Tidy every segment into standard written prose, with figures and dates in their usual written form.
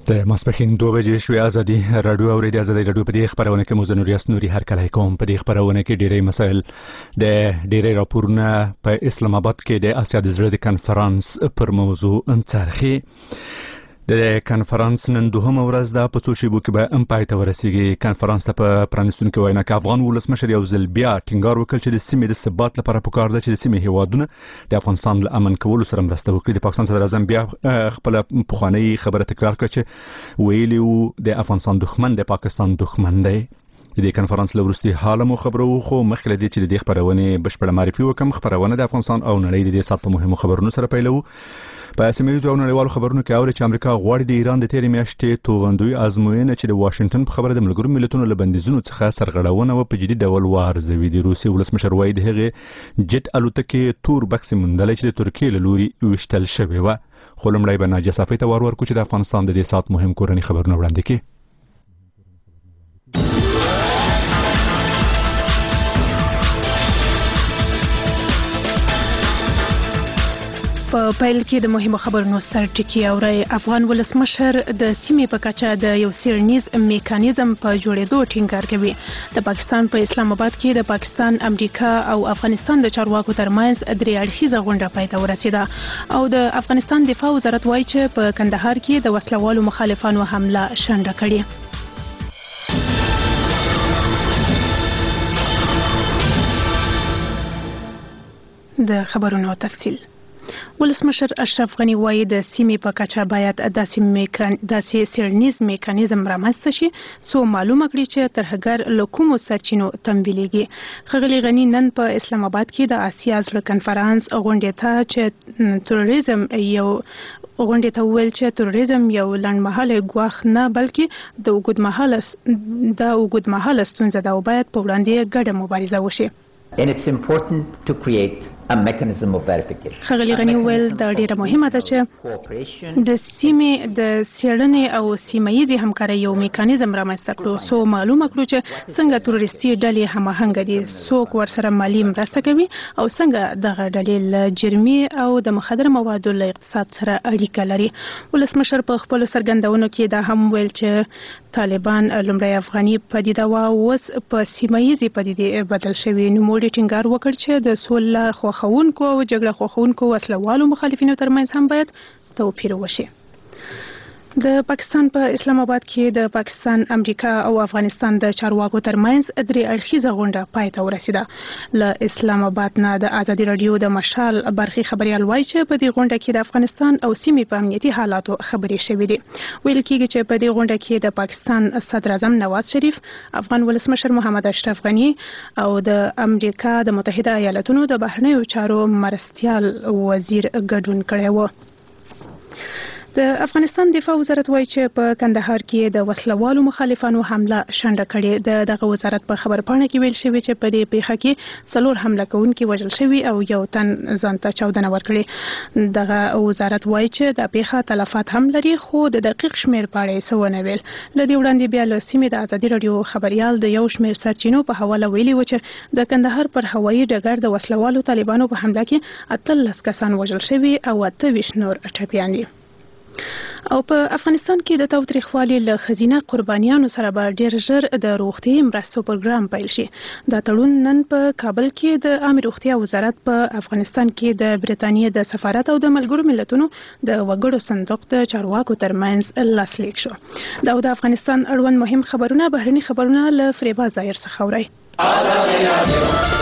د ماسپښین 2 بجې شوې ازادي رادیو اورېدي ازادي رادیو په دې خبرونه کې مزنور یاسنوري هر کله کوم په دې خبرونه کې ډېرې مسایل د ډېرې راپورونه په اسلام آباد کې د اسیا د زړه د کنفرانس پر موضوع انڅرخي د کنفرانس نن دوهمه ورځ ده په څو شیبو کې به پای ته ورسیږي. کنفرانس ته په پرانیستونکو وینا کې افغان ولسمشر یو ځل بیا ټینګار وکړ چې د سیمې د ثبات لپاره پکار ده چې د سیمې هیوادونه د افغانستان له امن کولو سره مرسته وکړي. د پاکستان صدر اعظم بیا خپل پخوانی خبره تکرار کړه چې ویلي وو د افغانستان دښمن د پاکستان دښمن دی. د کنفرانس لورستي حالمو خبرو خو مخکې د چې د خبرونه بشپړه معرفي وکم. خبرونه د افغانستان او نړۍ د سات په مهمو خبرونو سره پیلو. په سیمه او نړیوالو خبرونو کې اوري چې امریکا غواړي د ایران د تیرې میاشتې توغندوی ازموینه چې د واشنگټن په خبره د ملګرو ملتونو له بندیزونو څخه سرغړونه و په جدي ډول وارزوي. د روسي ولسمشر وایي د هغې جټ الوتکې تور بکس موندلې چې د ترکیې له لوري وشتل شوی و. خو لومړی به ناجیه صافی ته ورکو چې د افغانستان د دې سات مهم کورني خبرونه وړاندې کړي. په پیل کې د مهمو خبرونو سرټکی اوري. افغان ولسمشر د سیمې په کچه د یو سیرنیز میکانیزم په جوړېدو ټینګار کوي. د پاکستان په اسلام آباد کې د پاکستان، امریکا او افغانستان د چارواکو ترمنځ درې اړخیزه غونډه پای ته ورسېده او د افغانستان دفاع وزارت وایي چې په کندهار کې د وسلوالو مخالفانو حمله شنډه کړې. د خبرونو تفصیل. ولسمشر اشرف غنی وایي د سیمې په کچه باید داسې سیرنیز میکانیزم رامنځته شي څو معلومه کړي چې ترهګر له کومو سرچینو تمویلېږي. ښاغلي غني نن په اسلام آباد کې د آسیا زړه کنفرانس غونډې ته چې تروریزم وویل چې تروریزم یو لنډمهاله ګواښ نه بلکې د اوږدمهاله ستونزه ده او باید په وړاندې ګډه مبارزه وشي. And it's important to create a mechanism of verification. ښاغلي غني ویل دا ډیره مهمه ده چې د سیمې د څېړنې او سیمه‌ییزې همکارۍ یو میکانیزم رامنځته کړو څو معلومه کړو چې څنګه تروریستي ډلې هماهنګ دي، څوک ورسره مالي مرسته کوي او څنګه دغه ډلې له جرمي او د مخدره موادو له اقتصاد سره اړیکه لري. ولسمشر په خپلو څرګندونو کې دا هم ویل چې طالبان لومړی افغاني پدیده وه، اوس په سیمه‌ییزې پدیدې بدل شوي. نوموړي ټینګار وکړ چې د سوله خوښونکو او جګړه خوښونکو وسلوالو مخالفینو ترمنځ هم باید توپیر وشي. د پاکستان په اسلام آباد کې د پاکستان، امریکا او افغانستان د چارواکو ترمنځ درې اړخیزه غونډه پای ته ورسېده. له اسلام آباد نه د ازادي رادیو د مشال برخي خبريال وایي چې په دې غونډه کې د افغانستان او سیمې په امنیتي حالاتو خبرې شوې دي. ویل کېږي چې په دې غونډه کې د پاکستان صدر اعظم نواز شریف، افغان ولسمشر محمد اشرف غني او د امریکا د متحده ایالاتونو د بهرنیو چارو مرستیال وزیر ګډون کړی و. د افغانستان دفاع وزارت وایي چې په کندهار کې د وسلوالو مخالفانو حمله شنډه کړې. دغه وزارت په خبرپاڼه کې ویل شوی چې په دې پیښه کې 4 حمله کوونکي وژل شوي او یو تن ځان ته چاودنه ورکړې. دغه وزارت وایي چې د پیښه تلفات هم لري خو د دقیق شمیر په اړه څه ونه ویل. له دې وړاندې بیا له سیمې د ازادي رادیو خبريال د یو شمیر سرچینو په حواله ویلي و چې د کندهار پر هوایي ډګر د وسلوالو طالبانو په حمله کې 18 کسان وژل شوي او 28 نور ټپیان دي. او په افغانستان کې د تاوتریخوالي له خزینه قربانیانو سره به ډیر ژر د روغتي مرستو پروګرام پیل شي. دا تړون نن په کابل کې د عامه روغتیا وزارت په افغانستان کې د بریتانیې د سفارت او د ملګرو ملتونو د وګړو صندوق د چارواکو ترمنځ لاسلیک شو. دا د افغانستان اړوند مهم خبرونه بهرني خبرونه له فریبا ظاهر څخه اورئ.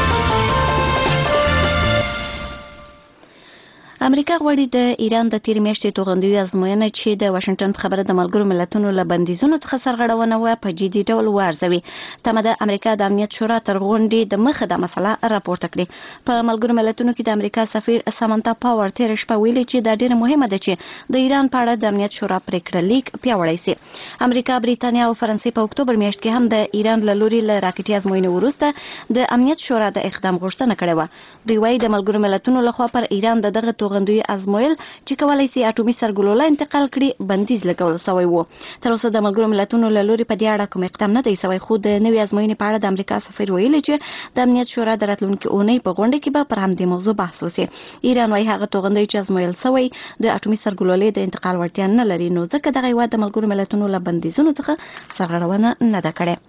امریکا غواړي د ایران د تیر میاشتې توغندوی ازموینه چې د واشنگټن په خبره د ملګرو ملتونو له بندیزونو څخه سرغړونه و په جدي ډول وارزوي. تمه د امریکا د امنیت شورا تر غونډې د مخه د مسله راپورته کړې. په ملګرو ملتونو کې د امریکا سفیر سامانتا پاور تیر شپه ویلي چې دا ډیره مهمه ده چې د ایران په اړه د امنیت شورا پریکړه لیک پیاوړی شي. امریکا، بریتانیا او فرانسې په اکتوبر میاشت کې هم د ایران له لوري له راکټي ازموینې وروسته د امنیت شورا د اقدام غوښتنه کړې و. دوی وايي د ملګرو ملتونو لخوا پر ایران دغه توغندوی ازمویل چې کولای شي اټومي سرګلوله انتقال کړي بندیز لګول شوی و. تر اوسه د ملګرو ملتونو له لوري په دې اړه کوم اقدام نه دی شوی، خو د نوې ازموینې په اړه د امریکا سفیر ویلي چې د امنیت شورا د راتلونکي اونۍ په غونډه کې به پر همدې موضوع بحث وشي. ایران وايي هغه توغندوی چې ازمویل شوی د اټومي سرګلولې د انتقال وړتیا نه لري، نو ځکه دغه هیواد د ملګرو ملتونو له بندیزونو څخه سرغړونه نه ده کړې.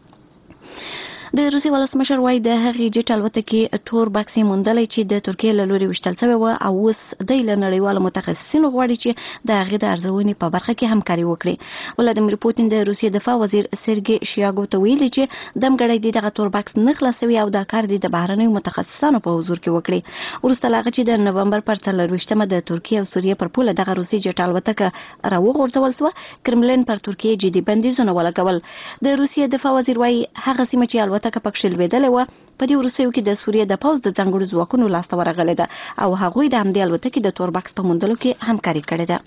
د روسي ولسمشر وايي د هغې جټ الوتکې تور بکسې موندلی چې د ترکیې له لوري ویشتل شوی و، او اوس دی له نړیوالو متخصصینو غواړي چې د هغې د ارزونې په برخه کې همکاري وکړي. ولادیمیر پوتین د روسیې دفاع وزیر سرګي شیاګو ته ویلي چې دمګړی دی دغه تور بکس نه خلاصوي او دا کار دی د بهرنیو متخصصانو په حضور کې وکړي. وروسته له هغه چې د نومبر پر 24مه د ترکیې او سوریې پر پوله دغه روسي جټ الوتکه راوغورځول شوه، کرملین پر ترکیې جدي بندیزونه ولګول. د روسیې دفاع وزیر وايي هغه سیمه چې الوتکه پکښې لوېدلې وه په دې وروستیو کې د سوریې د پوځ د ځانګړو ځواکونو لاسته ورغلې ده او هغوی د همدې الوتکې د تور بکس په موندلو کې همکاري کړې ده.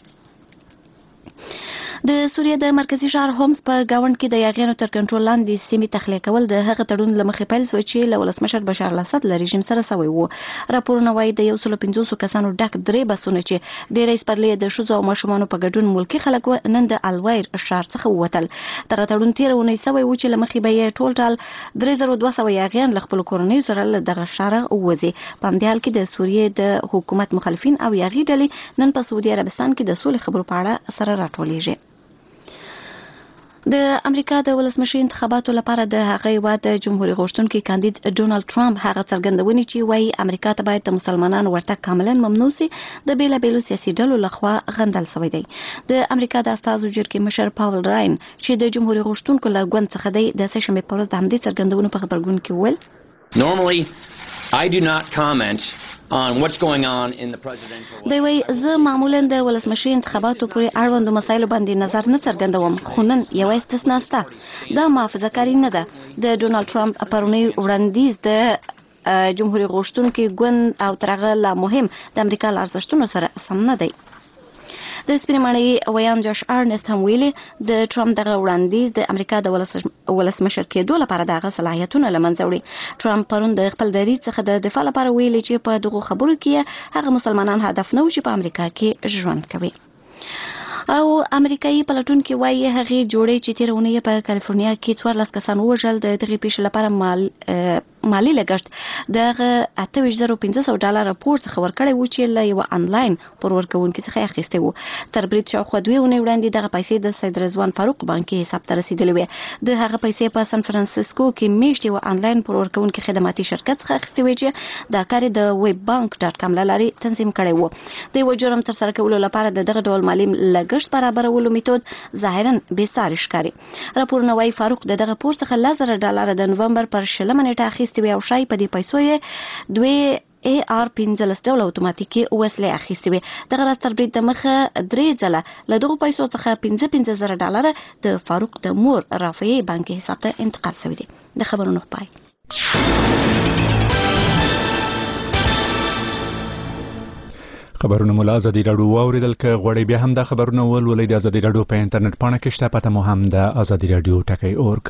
د سوریې د مرکزی ښار هومس په گاوند کې د یاغیانو تر کنټرول لاندې سیمې تخلیه کول د هغه تړون له مخې پیل شوی چې له ولسمشر بشار الاسد له رژیم سره شوی و. راپورونه وایي د 150 کسانو ډک 3 بسونه چې ډېری سپرلي د ښځو او ماشومانو په ګډون ملکي خلک نن د الوایر ښار څخه ووتل. دغه تړون تېره اونۍ شوی و چې له مخې به یې ټول 3200 یاغیان له خپلو کورنیو سره له دغه ښاره ووځي. په همدې حال کې د سوریې د حکومت مخالفین او یاغي ډلې نن په سعودي عربستان کې د سولې خبرو په اړه سره راټولیږي. د امریکا د ولسمشي انتخاباتو لپاره د هغه هیواد جمهوریت غوښتونکي کاندید ډونالد ټرمپ هغه څرګندونې چې وایي امریکا ته باید د مسلمانانو ورتګ کاملا ممنوع شي د بیلابیلو سیاسي ډلو لخوا غندل شوی دی. د امریکا د استازو جرګې مشر پاول راین چې د جمهوریت غوښتونکو له ګوند څخه دی د سهشنبې په ورځ د همدې څرګندونو په خبرګون کې وویل Normally I do not comment on what's going on in the presidential. دی وایي زه معمولا د ولسمشي انتخاباتو پورې اړوندو مسایلو باندې نظر نه څرګندوم، خو نن یوه استثنا شته. دا محافظه‌کاري نه ده. د ډونالد ټرمپ پرونی وړاندیز د جمهوریت غوښتونکي ګوند او تر هغه لا مهم د امریکا له ارزښتونو سره سم نه دی. د سپینې ماڼۍ ویان جاش ارنست هم ویلي د ټرمپ دغه وړاندیز د امریکا د ولسمشر کېدو لپاره د هغه صلاحیتونه له منځه وړي. ټرمپ پرون د خپل دریځ څخه د دفاع لپاره ویلي چې په دغو خبرو کې هغه مسلمانان هدف نه و چې په امریکا کې ژوند کوي. او امریکایي پلټونکي وایي هغې جوړې چې تېره اونۍ په کالیفورنیا کې 14 کسان ووژل د دغې پیښې لپاره مالي لګښت د هغه $28,500 پور څخه ورکړی و چې له یوه انلاین پور ورکوونکي څخه اخیستی و. تر برید شاوخوا 2 اونۍ وړاندې دغه پیسې د سید رضوان فاروق بانکي حساب ته رسیدلې وې. د هغه پیسې په سان فرانسیسکو کې میشت یوه انلاین پور ورکوونکي خدماتي شرکت څخه اخیستې وې چې دا کار د ویب بانک .com له لارې تنظیم کړی و. د یوه جرم ترسره کولو لپاره د دغه ډول مالي لګښت برابرولو میتود ظاهرا بېساري ښکاري. راپورونه وایي فاروق د دغه پور څخه $10,000 د نومبر پر 20 نیټه اخیستې وې او شایي په دې پیسو یې 2 AR-15 ډوله اتوماتیکي وسلې اخیستې وې. دغه راز تر برید د مخه 3 ځله له دغو پیسو څخه $15,000 د فاروق د مور رافعې بانکي حساب ته انتقال شوي دي. د خبرونو پای. خبرونه مو له ازادي راډیو واورېدل. که غواړئ بیا هم دا خبرونه ولولئ د ازادي راډیو په انټرنیټ پاڼه کې شته، پته مو هم د ازادي راډیو .org.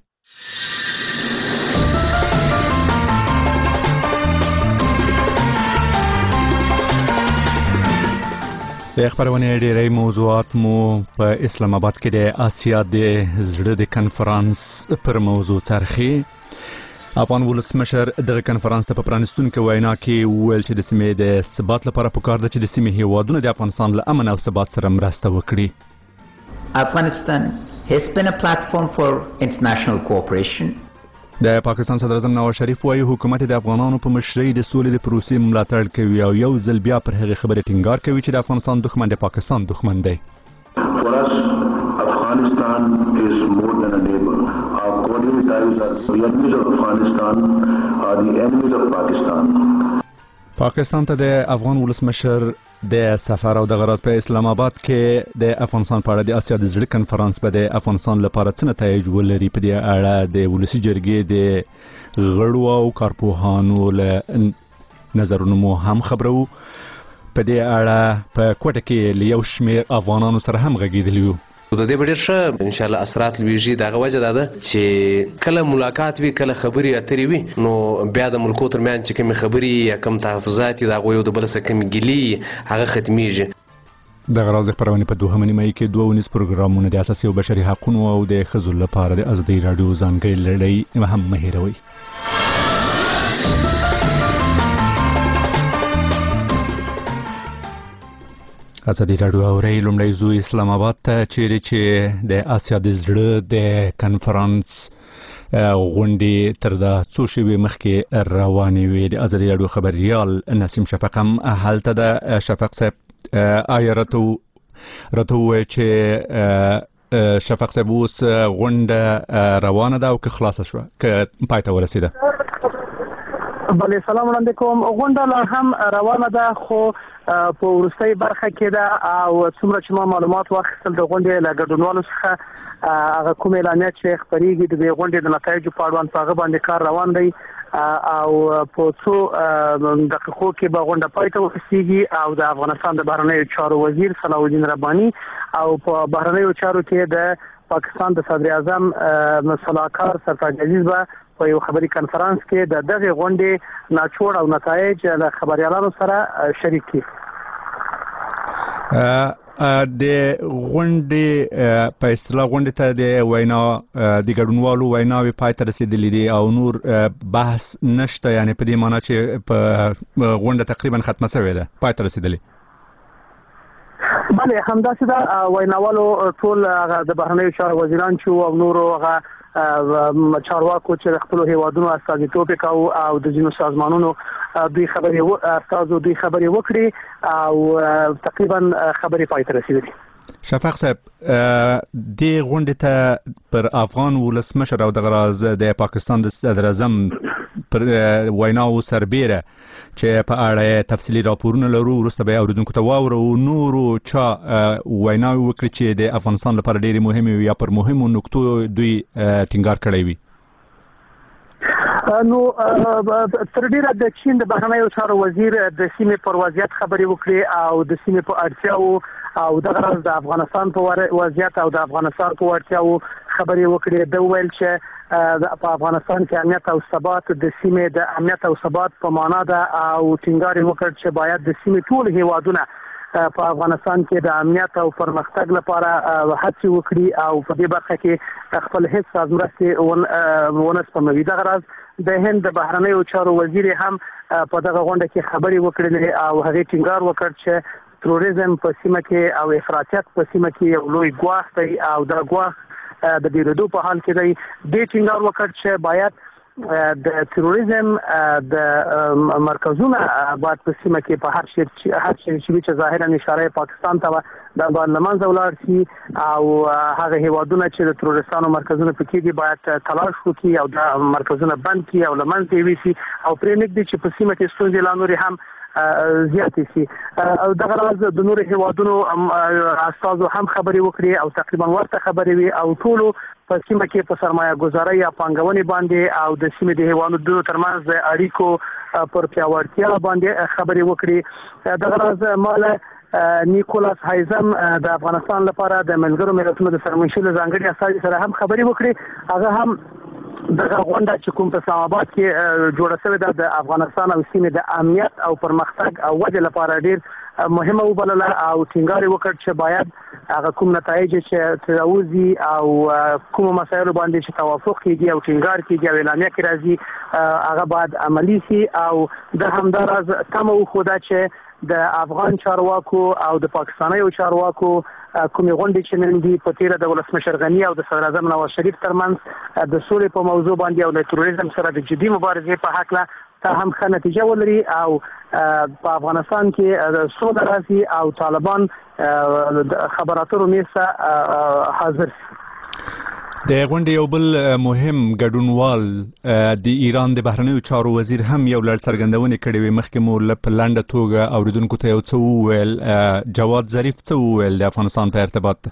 د خبرونې ډېری موضوعات مو په اسلام آباد کې د آسیا د زړه د کنفرانس پر موضوع څرخي. افغان ولسمشر دغه کنفرانس ته په پرانیستونکې وینا کې وویل چې د سیمې د ثبات لپاره پکار ده چې د سیمې هیوادونه د افغانستان له امن او ثبات سره مرسته وکړي. Afghanistan has been a platform for international cooperation. د پاکستان صدر اعظم نواز شریف وايي حکومت د افغانانو په مشرۍ د سولې د پروسې ملاتړ کوي او یو ځل بیا پر هغې خبرې ټینګار کوي چې د افغانستان دښمن د پاکستان دښمن دی. For us, Afghanistan is more than a neighbor. Our coordinated ties are the enemies of Afghanistan are the enemies of Pakistan. پاکستان ته د افغان ولسمشر د سفر او د غرض په اسلام آباد کې د افغانستان په اړه د آسیا د زړه کنفرانس به د افغانستان لپاره څه نتایج ولري. په دې اړه د ولسي جرګې د غړو او کارپوهانو له نظرونو مو هم خبرو. په دې اړه په کوټه کې له یو شمېر افغانانو سره هم غږېدلي وو. د دې ډېر ښه ان شاء الله اثرات لويږي. دغه وجه دا ده چې کله ملاقات وي کله خبرې اترې وي نو بیا د ملکو ترمنځ چې کومې خبرې یا کوم تحفظات د هغوی یو د بل څخه کومې ګیلې هغه ختمیږي. دغه راز د خپرونې په دوهمه نیمایي کې 2 پروګرامونه د اساسي او بشري حقوقو او د ښځو لپاره د ازادي راډیو ځانګړې لړۍ هم مه هېروئ. ازادي راډیو اورئ. لومړی ځو اسلام آباد ته چیرې چې د اسیا د زړه د کنفرانس غونډې تر دا څو شېبې مخکې روانې وې. د ازادي راډیو خبريال نسیم شفق هم هلته ده. شفق صاحب آیا راته ووایه چې شفق صاحب اوس غونډه روانه ده او که خلاصه شوه که پای ته ورسېده؟ بله سلام وړاندې کوم. غونډه لا هم روانه ده خو په وروستۍ برخه کې ده او څومره چې ما معلومات واخیستل د غونډې له ګډونوالو څخه هغه کوم اعلامیات چې خپرېږي د دې غونډې د نتایجو په اړوند په هغه باندې کار روان دی او په څو دقیقو کې به غونډه پای ته ورسېږي او د افغانستان د بهرنیو چارو وزیر صلاح الدین رباني او په بهرنیو چارو کې د پاکستان د صدر اعظم صلاحکار سرتاج عزیز به په یو خبري کانفرنس کې د دغه غونډې ناچوړ او نتایج له خبريالانو سره شریک کړي. د غونډې په اصطلاح غونډې ته د وینا د ګډونوالو ویناوې پای ته رسیدلې دي او نور بحث نشته، یعنی په دې معنی چې په غونډه تقریبا ختمه شوې ده، پای ته رسیدلې. بله همداسې ده. ویناوالو ټول د بهرنیو چارو وزیران چې او نورو هغه چارواکو چې خپل هیوادونو استازیتوب کوي او د ځینو سازمانونو دوی خبرې وکړي او تقریبا خبرې پای ته رسیدلې. شفق صاحب د غونډې ته پر افغان ولسمشر او د غراز د پاکستان د صدر اعظم پر ویناو سربیره چې په اړه تفصیلی راپورونه لرو، وروسته به اوریدونکو ته واورو نورو چا ویناوې وکړي چې د افغانستان لپاره ډېرې مهمې یا پر مهمو نکتو دوی ټینګار کړی وي. نو تر ډیره د چین د بهرنیو چارو وزیر د سیمې پر وضعیت خبرې وکړي او د سیمې په اړتیاو او د غرض د افغانستان په وضعیت او د افغانستان په اړتیاو خبرې وکړي. د ویل چې په افغانستان کې امنیت او ثبات د سیمې د امنیت او ثبات په معنا ده او ټینګار وکړ چې باید د سیمې ټول هیوادونه په افغانستان کې د امنیت او پرمختګ لپاره هڅې وکړي او په دې برخه کې خپل هیڅ سازمرستي ونه سپموي. د غرض د هند د بهرنیو چارو وزیر هم په دغه غونډه کې خبرې وکړې او هغه ټینګار وکړ چې تروریزم په سیمه کې او افراطیت په سیمه کې یو لوی ګواښ دی او دا ګواښ د ډیرېدو په حال کې دی. د ټینګار وکړ چې باید د تروریزم د مرکزونه باید په سیمه کې په هر شي چې ظاهرا اشاره پاکستان ته د لمنځه ولاړ شي او هغه هیوادونه چې د تروریستانو مرکزونه پکې دي باید تلاش وکړي او د مرکزونه بند کړي او لمنځه یې ویسي او پرې نږدې چې په سیمه کې ستونزې لا نورې هم زیاتې شي. او دغه راز د نورو هیوادونو استازو هم خبرې وکړي او تقریبا ورته خبرې وي او ټولو په سیمه کې په سرمایه گذارۍ یا پانګونې باندې او د سیمې د هیوادونو ترمنځ د اړیکو پر پیاوړتیا باندې خبرې وکړي. دغه راز مال نیکولاس هایزم د افغانستان لپاره د ملګرو ملتونو د سرمنشي ځانګړي استازي سره هم خبرې وکړي. هغه هم دغه غونډه چې کوم په اسلام آباد کې جوړه شوې ده د افغانستان او سیمې د امنیت او پرمختګ او ودې لپاره ډېر مهمه وبلله او ټینګار وکړ چې باید هغه کوم نتایج چې تراوزی او کوم مسایلو باندې چې توافق کیږي او ټینګار کیږي او اعلامیه کې راځي هغه باید عملی شي. او د همداراز تمه وخوده چې د افغان چارواکو او د پاکستانیو چارواکو کومې غونډې چې نن دي په تیره د ولسمشر غني او د صدر اعظم نواز شریف ترمنځ د سولې په موضوع باندې او د تروریزم سره د جدي مبارزې په حق ته هم ښه نتیجه ولري او په افغانستان کې سوله راشي او طالبان خبرو اترو میز ته حاضر شي. د غونډې یو بل مهم ګډونوال د ایران د بهرنیو چارو وزیر هم یو لړ څرګندونې کړې وې. مخکې مو په لنډه توګه اوریدونکو ته یو څه وویل. جواد ظریف څه وویل د افغانستان په ارتباط؟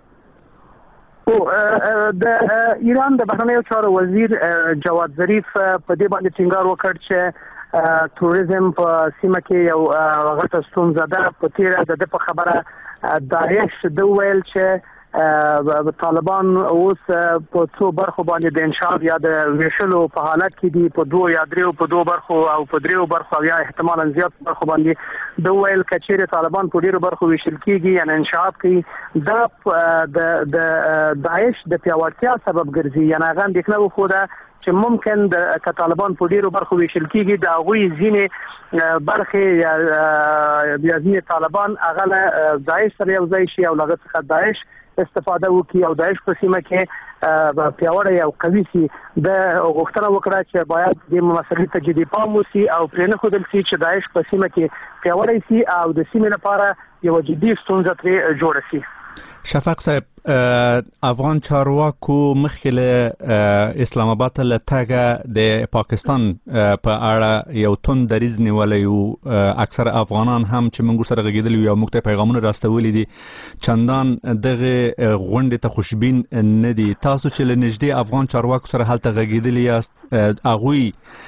د ایران د بهرنیو چارو وزیر جواد ظریف په دې باندې ټینګار وکړ چې تروریزم په سیمه کې یو غټه ستونزه ده. په تیره د په خبره داعش د ویل چې طالبان اوس په څو برخو باندې د انشاء یا د ویشلو په حالت کې دي په دوه یا درو برخو او په درو برخو یا احتمالاً زیات برخو باندې د ویل کچېره طالبان په ډیرو برخو ویشل کیږي یعنی انشاءات کوي دا د داعش د پیاوړتیا سبب ګرځي یعنی هغه اندېښنه وخوده چې ممکن د طالبان په ډیرو برخو ویشل کیږي د هغوی ځینې برخې یا ځینې طالبان هغه داعش سره یو ځای شي او هغه څخه داعش استفاده وکړي او داعش په سیمه کې پیاوړی او قوي سي د غوښتنه وکړه چې باید د مسلې ته جدي پام وشي او پرې نه ښودل شي چې داعش په سیمه کې پیاوړی سي او د سیمې لپاره یو جدي ستونزه ترې جوړه شي. شفاق صاحب افغان چارواکو مخکې له اسلام آباد ته له تګه د پاکستان په اړه یو توند دریځ نیولی و اکثر افغانان هم چې موږ سره غږېدلي وو او موږ ته پیغامونه راستولي دي چندان دغه غونډې ته خوشبین نه دي. تاسو چې له نږدې افغان چارواکو سره هلته غږېدلي یاست هغوی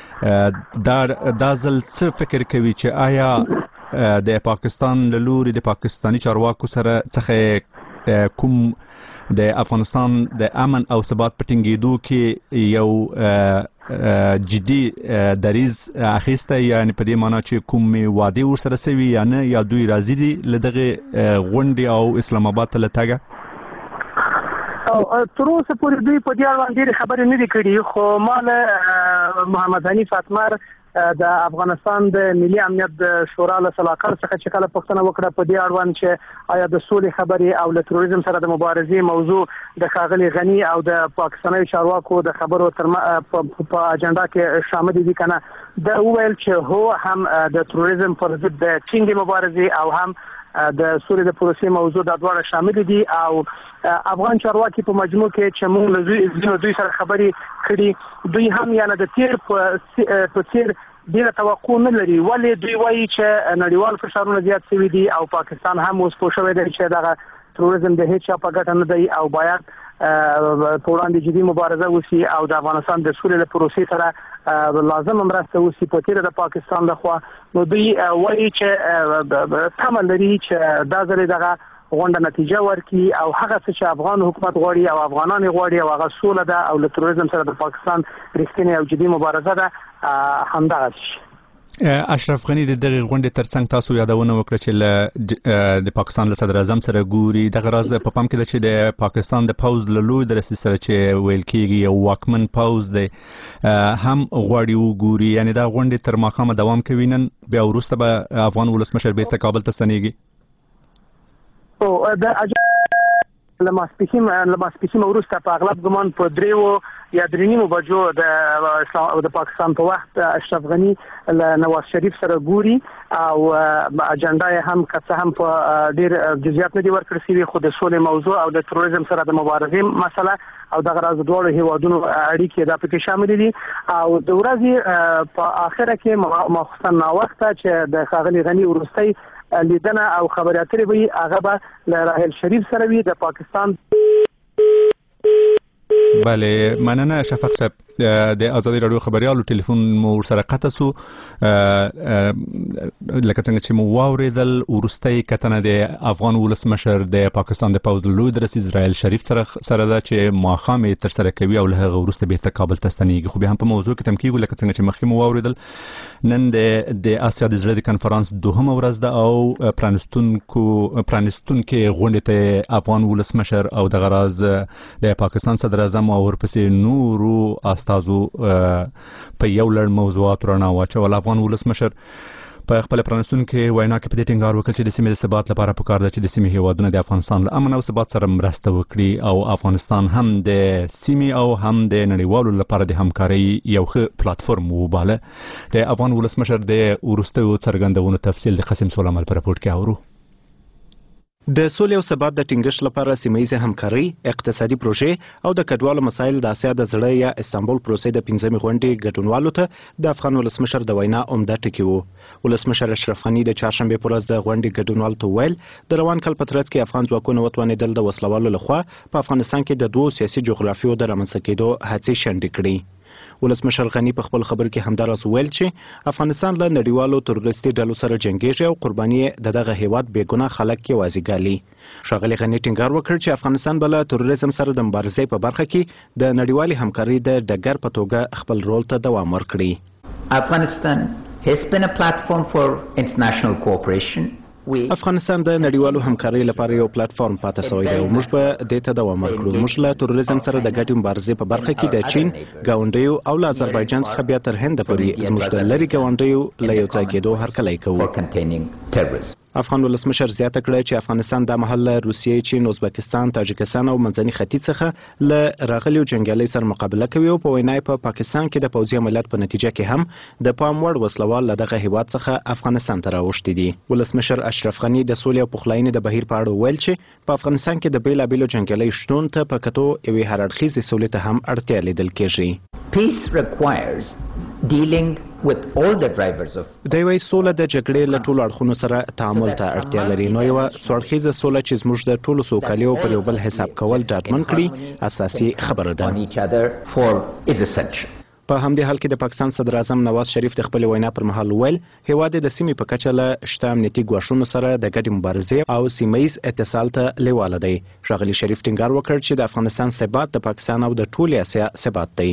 دا ځل څه فکر کوي چې آیا د پاکستان له لوري د پاکستاني چارواکو سره څخه کوم د افغانستان د امن او ثبات په ټینګېدو کې یو جدي دریځ اخیسته یعنی په دې معنی چې کومې وعدې ورسره سوي یا نه یا دوی راضي دي له دغه غونډې او اسلام آباد ته له تګه؟ تر اوسه پورې دوی په دې اړه ډېرې خبرې نه دي کړې خو ما له محمد حنیف اتمر د افغانستان د ملي امنیت شورا له سلاکار څخه چې کله پوښتنه وکړه په دې اړوند چې آیا د سولې خبرې او له تروریزم سره د مبارزې موضوع د ښاغلي غني او د پاکستاني چارواکو د خبرو په اجنډا کې شامل دي کنه دا وویل چې هو هم د تروریزم پر ضد د ټینګې مبارزې او هم د سولې د پروسې موضوع د دواړه شامل دي او افغان چارواکي په مجموع کې چې موږ له دوی سره خبرې کړې دوی هم یعنی د تیر په تیر ډیره توقع نه لري ولې دوی وایي چې نړیوال فشارونه زیات شوي دي او پاکستان هم اوس پوه شوی دی چې دغه تروریزم د هیڅ چا په ګټه نه دی او باید په وړاندې جدي مبارزه وشي او د افغانستان د سولې د پروسې سره لازم مرسته وشي په تیر د پاکستان لخوا نو دوی وایي چې تمه لري چې دا ځل دغه غونډه نتیجه ورکړي او هغه څه چې افغان حکومت غواړي او افغانان غواړي او هغه سوله ده او له تروریزم سره د پاکستان رښتینې او جدي مبارزه ده همدغه شي. اشرف غني د دغه غونډې ترڅنګ تاسو یادونه وکړه چې د پاکستان له صدر اعظم سره ګوري دغه راز په پام کې ده چې د پاکستان د پوز له لوی درسي سره چې ویل کېږي یو واکمن پوز دی هم غواړي وګوري یعنی دا غونډې تر ماښامه دوام کوي نن بیا وروسته به افغان ولسمشر بیرته کابل ته ستنېږي؟ او د لماسپیخیم وروسته په اغلب ګمان په 3 یا 3:30 بجو د پاکستان په وخت اشرف غني له نواز شریف سره ګوري او اجنډا هم کڅ هم په ډیر جزئیات نه دی ورکړل شوی خو د سولې موضوع او د تروریزم سره د مبارزې مسله او دغه راز دوه هیوادونو اړیکې د پکې شامل دي او د ورځې په اخره کې مخصوصا وخت چې د ښاغلي غني ورستۍ لیدنه او خبرې اترې وي هغه به له راحل شریف سره وي د پاکستان. بله مننه شفاق صاحب د آزادي رادیو خبريالو ټلیفون مو سره قطع سو لکه څنګه چې مو واوریدل ورستۍ کتنه د افغان ولسمشر د پاکستان د پوز لوی رئیس اسرائیل شریف سره دا چې ماښام تر سره کوي او له هغه ورسته بیرته کابل ته ستنېږي خو به هم په موضوع کې تمکیږي لکه څنګه چې مخکې مو واوریدل نن د آسیا د زړه د کنفرانس دوهمه ورځ ده او پرانستونکو غونډې ته افغان ولسمشر او د غراز د پاکستان صدر اعظم او ورپسې نورو استازو په یو لړ موضوعات رڼا واچول. افغان ولسمشر په خپل پرانستون کې وینا کې په دې ټینګار وکړ چې د سیمې د ثبات لپاره پکار ده چې د سیمې هیوادونه د افغانستان له امن او ثبات سره مرسته وکړي او افغانستان هم د سیمې او هم د نړیوالو لپاره د همکارۍ یو ښه پلیټفارم وباله. د افغان ولسمشر د وروستیو څرګندونو تفصیل د قاسم سلیمان په راپور کې اورو. د سولې او ثبات د ټینګښت لپاره سیمه‌ییزه همکاري، اقتصادي پروژې او د کډوالو مسایل د آسیا د زړه یا استانبول پروسې د 15مې غونډې ګډونوالو ته د افغان ولسمشر د وینا عمده ټکي وو. ولسمشر اشرف غني د چهارشنبه پر ورځ د غونډې ګډونوالو ته ویل د روان کال په ترڅ کې افغان ځواکونه وتوانېدل د وسلوالو لخوا په افغانستان کې د دوو سیاسي جغرافیو د رامنځته کېدو هڅې شنډې کړې. ولسمشر غنی په خپل خبر کې همداراز ویل چې افغانستان له نړیوالو تروریستي ډلو سره جنگیږي او قرباني دغه هیواد بې ګناه خلک یوازې ګالي. ښاغلي غنی ټینګار وکړ چې افغانستان به له تروریزم سره د مبارزې په برخه کې د نړیوالې همکارۍ د ډګر په توګه خپل رول ته دوام ورکړي. Afghanistan has been a platform for international cooperation. افغانستان د نړیوالو همکارۍ لپاره یو پلیټ فارم پاتې شوی دی او موږ به دې ته دوام ورکړو. موږ له تروریزم سره د ګډې مبارزې په برخه کې د چین ګاونډیو او له آذربایجان څخه بیا تر هند پورې زموږ د لرې ګاونډیو له یو ځای کېدو هرکلی کوو. افغان ولسمشر زیاته کړه چې افغانستان د محل له روسیې، چین، ازبکستان، تاجکستان او منځني ختیځ څخه له راغلیو جنګیالیو سره مقابله کوي او په وینا په پاکستان کې د پوځي عملیات په نتیجه کې هم د پام وړ وسلوال له دغه هیواد څخه افغانستان ته راوښتي دي. ولسمشر اشرف غنی د سولې او پخلاینې د بهیر په اړه ویل چې په افغانستان کې د بیلابیلو جنګیالیو شتون ته په کتو یوې هرړخیزې سولې ته هم اړتیا لیدل کېږي. Peace requires dealing with all the drivers of د یوې سوله د جګړې له ټولو اړخونو سره تعامل ته اړتیا لري. نو یوه څوړخیزه سوله چې زموږ د ټولو سوکالۍ پر یو بل حساب کول ډاډمن کړي اساسي خبره ده. په همدې حال کې د پاکستان صدر اعظم نواز شریف د خپل وینا پر مهال ویل هیواد د سیمې په کچه له شته امنیتي ګواښونو سره د ګډې مبارزې او سیمهییز اتصال ته لیواله دی. ښاغلي شریف ټینګار وکړ چې د افغانستان ثبات د پاکستان او د ټولې اسیا ثبات دی.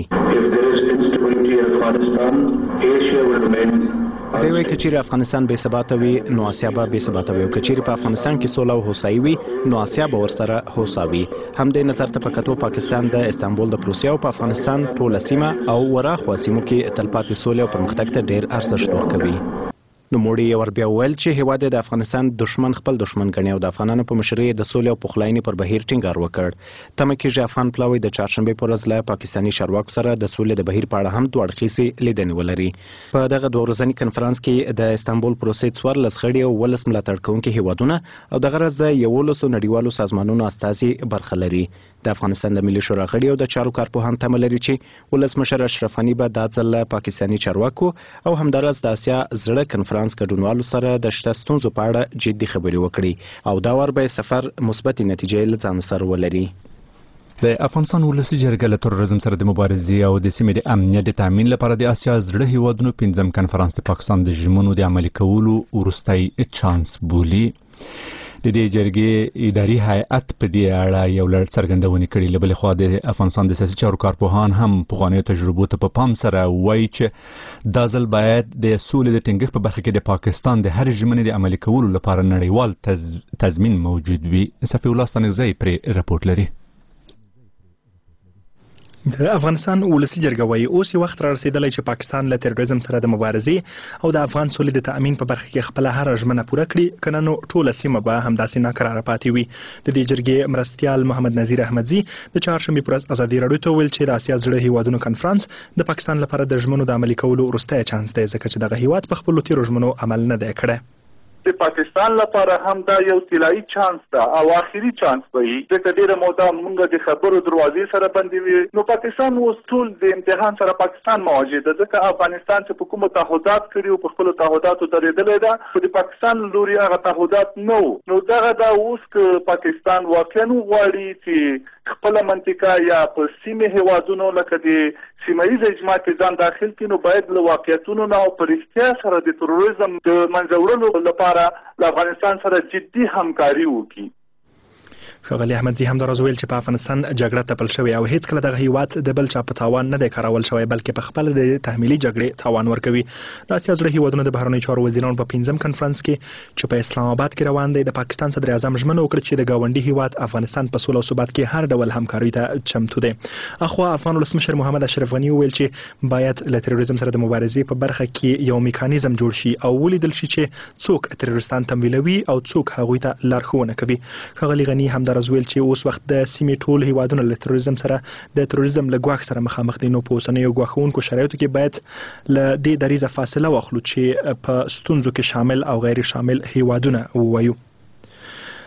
دی وایي که چیرې افغانستان بې ثباته وي نو اسیا به بې ثباته وي او که چیرې په افغانستان کې سوله او هوسایي وي نو اسیا به ورسره هوسا وي. همدې نظر ته په کتو پاکستان د استانبول د پروسې او په افغانستان ټوله سیمه او وراخوا سیمو کې تلپاتې سولې او پرمختګ ته ډېر ارزښت ورکوي. نوموړي یو ور بیا ویل چې هیواد د افغانستان دشمن خپل دشمن ګڼي او د افغانانو په مشرۍ د سولې او پخلاینې پر بهیر ټینګار وکړ. تمه کېږي افغان پلاوی د چهارشنبې په ورځ له پاکستاني چارواکو سره د سولې د بهیر په اړه هم دوه اړخیزې لیدنې ولري. په دغه دوه ورځني کنفرانس کې د استانبول پروسې 14 غړي او 18 ملاتړ کوونکي هیوادونه او دغه ورځ د 11 نړیوالو سازمانونو استازي برخه لري. د افغانستان د ملي شورا غړي او د چارو کارپوهان تمه لري چې ولسمشر اشرف غنی به دا ځل له پاکستاني چارواکو او همداراز د اسیا زړه کنفرانس ګډونوالو سره د شته ستونزو په اړه جدي خبرې وکړي او دا وار به سفر مثبتې نتیجې له ځان سره ولري. د افغانستان ولسي جرګه له تروریزم سره د مبارزې او د سیمې د امنیت د تامین لپاره د اسیا زړه هیوادونو 5م کنفرانس د پاکستان د ژمنو د عملي کولو وروستی چانس بولي. د دې جرګې اداري هیئت په دې اړه یو لړ څرګندونې کړې. له بلې خوا د افغانستان د سیاسي چارو کارپوهان هم پخوانیو تجربو ته په پام سره وایي چې دا ځل باید د سولې د ټینګښت په برخه کې د پاکستان د هر ژمنې د عملي کولو لپاره نړیوال تضمین موجود وي. صفي الله ستانکزی پرې رپورټ لري. د افغانستان ولسي جرګه وايي اوس یو وخت را رسیدلی چې پاکستان له تروریزم سره د مبارزې او د افغان سولې د تأمین په برخه کې خپل هر ژمنه پوره کړي، کنه نو ټوله سیمه به همداسې ناکراره پاتې وي. د دې جرګې مرستیال محمد نذیر احمدزي د چهارشنبې پر ورځ ازادي راډیو ته ویل چې د اسیا زړه هیوادونو کنفرانس د پاکستان لپاره د ژمنو د عملي کولو وروستی چانس دی، ځکه چې دغه هیواد په خپلو تیرو ژمنو عمل نه دی کړی. د پاکستان لپاره هم دا یو طلایي چانس ده او آخري چانس به وي، ځکه ډېره موده موږ د خبرو دروازې سره بندې وي. نو پاکستان اوس ټول د امتحان سره پاکستان مواجه ده، ځکه افغانستان چې په کومو تعهدات کړي او په خپلو تعهداتو درېدلی ده، خو د پاکستان لوري هغه تعهدات نه وو. نو دغه دا اوس که پاکستان واقعا وغواړي چې خپله منطقه یا په سیمې هیوادونو لکه د سیمهییز اجماع کې ځان داخل کړي، نو باید له واقعیتونو نه او په رښتیا سره د تروریزم د منځه وړلو لپاره له افغانستان سره جدي همکاري وکړي. ښاغلي احمدزي همداراز ویل چې په افغانستان جګړه تپل شوې او هیڅ کله دغه هیواد د بل چا په تاوان نه دی کارول شوی، بلکې په خپله د تحمیلي جګړې تاوان ورکوي. د اسیا زړه هیوادونو د بهرنیو چارو وزیرانو په 5م کنفرانس کې چې په اسلام آباد کې روان دی، د پاکستان صدر اعظم ژمنه وکړه چې د ګاونډي هیواد افغانستان په سوله او ثبات کې هر ډول همکارۍ ته چمتو دی. اخوا افغان ولسمشر محمد اشرف غنی ویل چې باید له تروریزم سره د مبارزې په برخه کې یو میکانیزم جوړ شي او ولیدل شي چې څوک تروریستان تمویلوي او څوک هغوی ته لارښوونه کوي. ښاغلي غنی همداراز ویل چې اوس د سیمې ټول هیوادونه له تروریزم سره د تروریزم له ګواښ سره مخامخ دي، نو په اوسنیو ګواښونکو شرایطو کې باید له دې دریځه فاصله واخلو چې په ستونزو کې شامل او غیر شامل هیوادونه ووایو.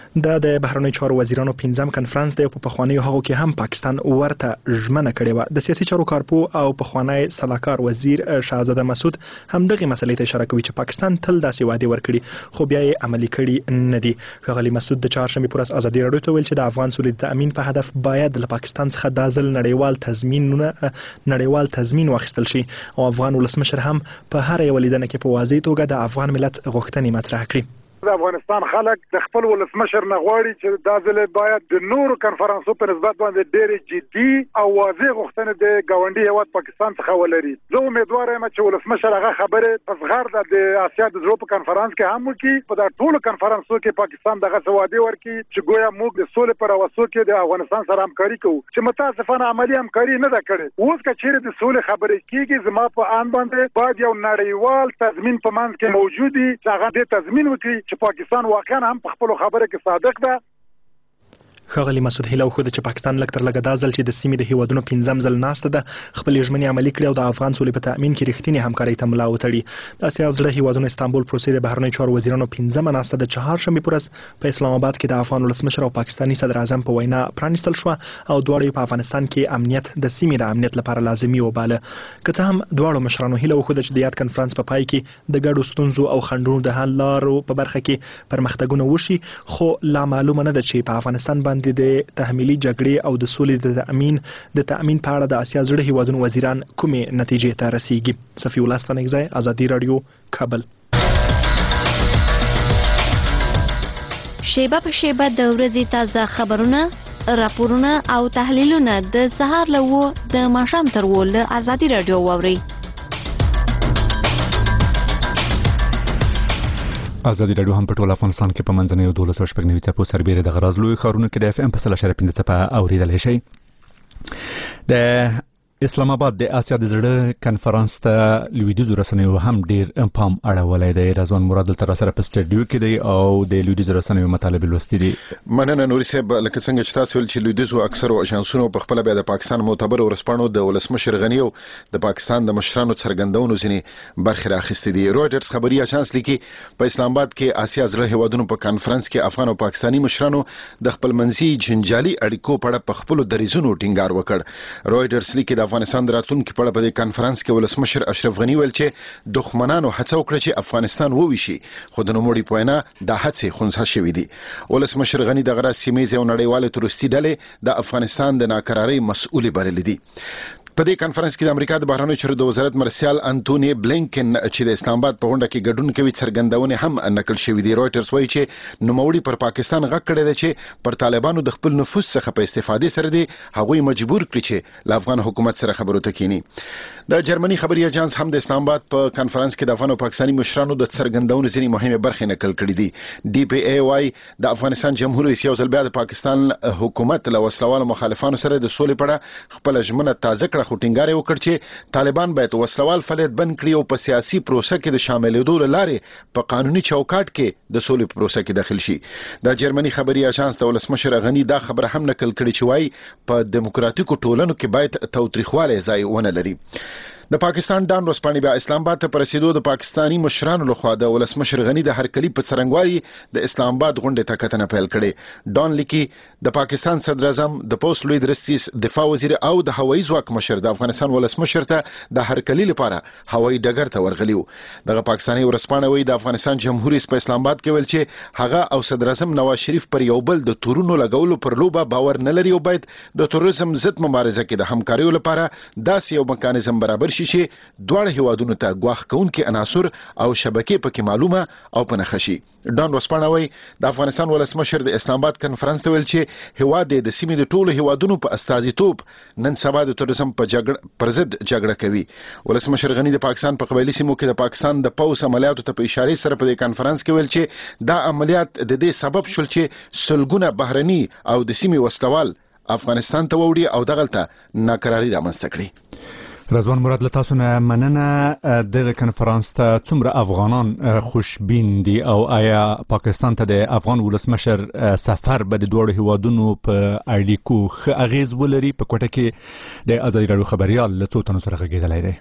د بهرنیو چارو وزیرانو 15م کنفرانس دی په پخوانیو هغو کې هم پاکستان ورته ژمنه کړې و. د سیاسي چارو کارپو او پخوانی سلاکار وزیر شاهزاده مسعود هم دغه مسلې ته اشاره کوي چې پاکستان تل داسې وعده ورکړي خو بیا یې عملي کړي نه دي. ښاغلي مسعود د چهارشنبې پر ورځ ازادي راډیو ته ویل چې د افغان سولې د تامین په هدف باید له پاکستان څخه د ځل نړیوال تضمین واخیستل شي او افغان ولسمشر هم په هر یو لیدنه کې په واضح توګه د افغان ملت غوښتنې مطرح کړي. د افغانستان خلک د خپل ولسمشر نه غواړي چې دا ځل باید د نورو کنفرانسو په نسبت باندې ډېر جدي او واضح غوښتنې د ګاونډي هیواد پاکستان څخه ولري. زه امیدوار یم چې ولسمشر هغه خبره په صغر د آسیا د زړه په کنفرانس کې هم وکړي. په دا ټولو کنفرانسو کې پاکستان دغه وعده ورکړي چې ګویا موږ د سولې پر اوسو کې د افغانستان سره همکاري کوو چې متاسفانه عملی همکاري نه ده کړې. اوس که چیرې د سولې خبرې کیږي زما په آن باندې باید یو نړیوال تضمین په منځ کې موجود وي چې هغه دې تضمین وکړي چې پاکستان واقعا هم په خپل خبره کې صادق ده. ښاغلي مسعود هیله وښوده چې پاکستان لږ تر لږه دا ځل چې د سیمې د هیوادونو 15م ځل ناسته ده خپلې ژمنې عملي کړي او د افغان سولې په تأمین کې رښتینې همکارۍ ته ملا وتړي. د اسیا زړه هیوادونو استانبول پروسې د بهرنیو چارو وزیرانو 15مه ناسته د چهارشنبې په ورځ په اسلام آباد کې د افغان ولسمشر او پاکستاني صدر اعظم په وینا پرانیستل شوه او دواړو په افغانستان کې امنیت د سیمې د امنیت لپاره لازمي وباله. که څه هم دواړو مشرانو هیله وښوده چې د یاد کنفرانس په پای کې د ګډو ستونزو او خنډونو د حل لارو په برخه کې پرمختګونه وشي خو لا معلومه نه ده چې په افغانستان باندې د ملي جګړې او د سولې د تأمین په اړه د اسیا زړه هیوادونو وزیران کومې نتیجې ته رسیږي. صفي الله ستانکزی، ازادي راډیو، کابل. شیبه په شیبه د ورځې تازه خبرونه، راپورونه او تحلیلونه د سهار له د ماښام تر له ازادي راډیو واورئ. ازادي راډیو هم په ټول افغانستان کې په منځنیو 12 څپو سربېره د غراز لوی ښارونو کې د FM په 0.5 څپه اوریدلای شي. د اسلام آباد د آسیا د زړه کنفرانس ته لویدیځو رسنیو هم ډیر پام اړولی دی. رضوان مراد دلته راسره په سټډیو کې دی او د لویدیځو رسنیو مطالب لوستي دي. مننه نوري صاحب. لکه څنګه چې تاسو ویل چې لویدیځو اکثر اژانسونو په خپل بیا د پاکستان معتبر ورسپانو د ولسمشر غنی او د پاکستان د مشرانو څرګندونو ځینې برخې راخستې دي. رويټرز خبري اژانس لیکي په اسلام آباد کې آسیا زړه هیوادونو په کانفرنس کې افغان او پاکستاني مشرانو د خپل منځي جنجالي اړیکو په اړه په خپل دریزونو ټینګار وکړ. رويټرز لیکي د افغانستان د راتلونکي په اړه په دې کانفرنس کې ولسمشر اشرف غنی ویل چې دښمنانو هڅه وکړه چې افغانستان وویشي خو د نوموړي په وینا د هڅې خنثی شوې دي. ولسمشر غنی د غرا سیمې او نړیوال تورستي ډلې د افغانستان د ناکرارۍ مسؤل بلل دي. په دې کانفرنس کې د امریکا د بهرنیو چارو د وزارت مرسیال انټونی بلینکن چې د اسلام آباد په غونډه کې ګډون کوي څرګندونه هم نقل شوې دي. رويټرز وایي چې نوموړي پر پاکستان غږ کړی دی چې پر طالبانو د خپل نفوذ څخه په استفادې سره دي هغوی مجبور کړي چې له افغان حکومت سره خبرو ته کینی. د جرمني خبري اژانس هم د اسلام آباد په کانفرنس کې د افغان او پاکستاني مشرانو د څرګندونو ځینې مهمه برخې نقل کړې دي. ډي پی ای وايي د افغانستان جمهور رئیس یو ځل بیا د پاکستان حکومت له وسلوالو مخالفانو سره د سولې په اړه خپل ژمنه تازه کړه خو ټینګار یې وکړ چې طالبان باید وسلوال فعالیت بند کړي او په سیاسي پروسه کې د شاملېدو لارې په قانوني چوکاټ کې د سولې پروسه کې داخل شي. د جرمني خبري اژانس د ولسمشر غنی دا خبره هم نقل کړې چې وايي په دیموکراتیکو ټولنو کې باید توتریخواله ځای ونه لري. د پاکستان ډان ورسپانې بیا اسلام آباد ته پرسیدو د پاکستانی مشرانو لخوا د ولسمشر غنی د هرکلی په څرنګوالي د اسلام آباد غونډه ته کتنه پیل کړي. ډان لیکي د پاکستان صدر اعظم د پوسټ لوی درستیس دفاع وزیر او د هوایي ځواک مشر د افغانستان ولسمشر ته د هرکلی لپاره هوایي ډګر ته ورغلیو. دغه پاکستانی ورسپانه وی د افغانستان جمهور رئیس په اسلام آباد کې ویل چې هغه او صدر اعظم نواز شریف پر یو بل د تورونو لګولو پر لوبه باور نه لري او باید د تروریزم ضد مبارزه کې د همکاریو لپاره داسې یو میکانیزم برابر شي چې هیوادونو ته ګواښ کوونکي عناصر او شبکې پکې معلومه او پنهخه شي. ډان ورسپانوي د افغانستان ولسمشر د اسلام آباد کانفرنس ته ویل چې هیواد د سیمې د ټولو هیوادونو په استازیتوب نن سبا د تروریزم په جګړه پر ضد جګړه کوي. ولسمشر غنی د پاکستان په قبایلی سیمو کې د پاکستان د پوس عملیاتو ته په اشاره سره په کانفرنس کې ویل چې دا عملیات د دې سبب شول چې سلګونه بهرني او د سیمې وسلوال افغانستان ته وړي او دغلته ناکراری رامنځته کړي. رضوان مراد له تاسو نه مننه. دغه کنفرانس ته څومره افغانان خوشبین دي او آیا پاکستان ته د افغان ولسمشر سفر به د دوه هیوادونو په اړیکو ښه اغیز ولري؟ په کوټه کې د ازادي راډیو خبريال له څو تنو سره غږیدلی دی.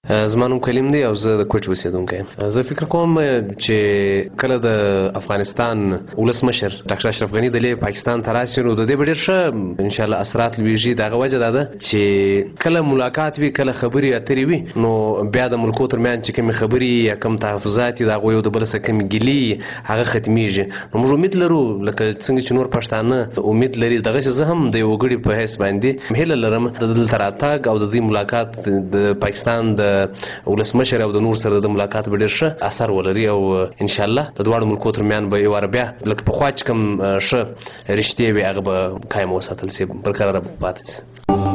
زما نوم کلیم دی او زه د کوټ اوسیدونکی یم. زه فکر کوم چې کله د افغانستان ولسمشر ډاکټر اشرف غني د پاکستان ته راشي نو د دې به ډېر ښه ان شاء الله اثرات لویږي. دغه وجه دا ده چې کله ملاقات وي کله خبرې اترې وي نو بیا د ملکو ترمنځ چې کومې خبرې یا کوم تحفظات دي د هغوی یو د بل څخه کومې ګیلې هغه ختمیږي. نو موږ امید لرو لکه څنګه چې نور پښتانه امید لري دغسې زه هم د یو وګړي په حیث باندې هیله لرم د دلته راتګ او د دې ملاقات د پاکستان د ولسمشر او د نور سره د ملاقات به ډېر ښه اثر ولري او ان شاء الله د دواړو ملکو ترمنځ به یو وار بیا لکه پخوا چې کوم ښه رشتې وي هغه به قایم وساتل شي برقراره پاتې شي.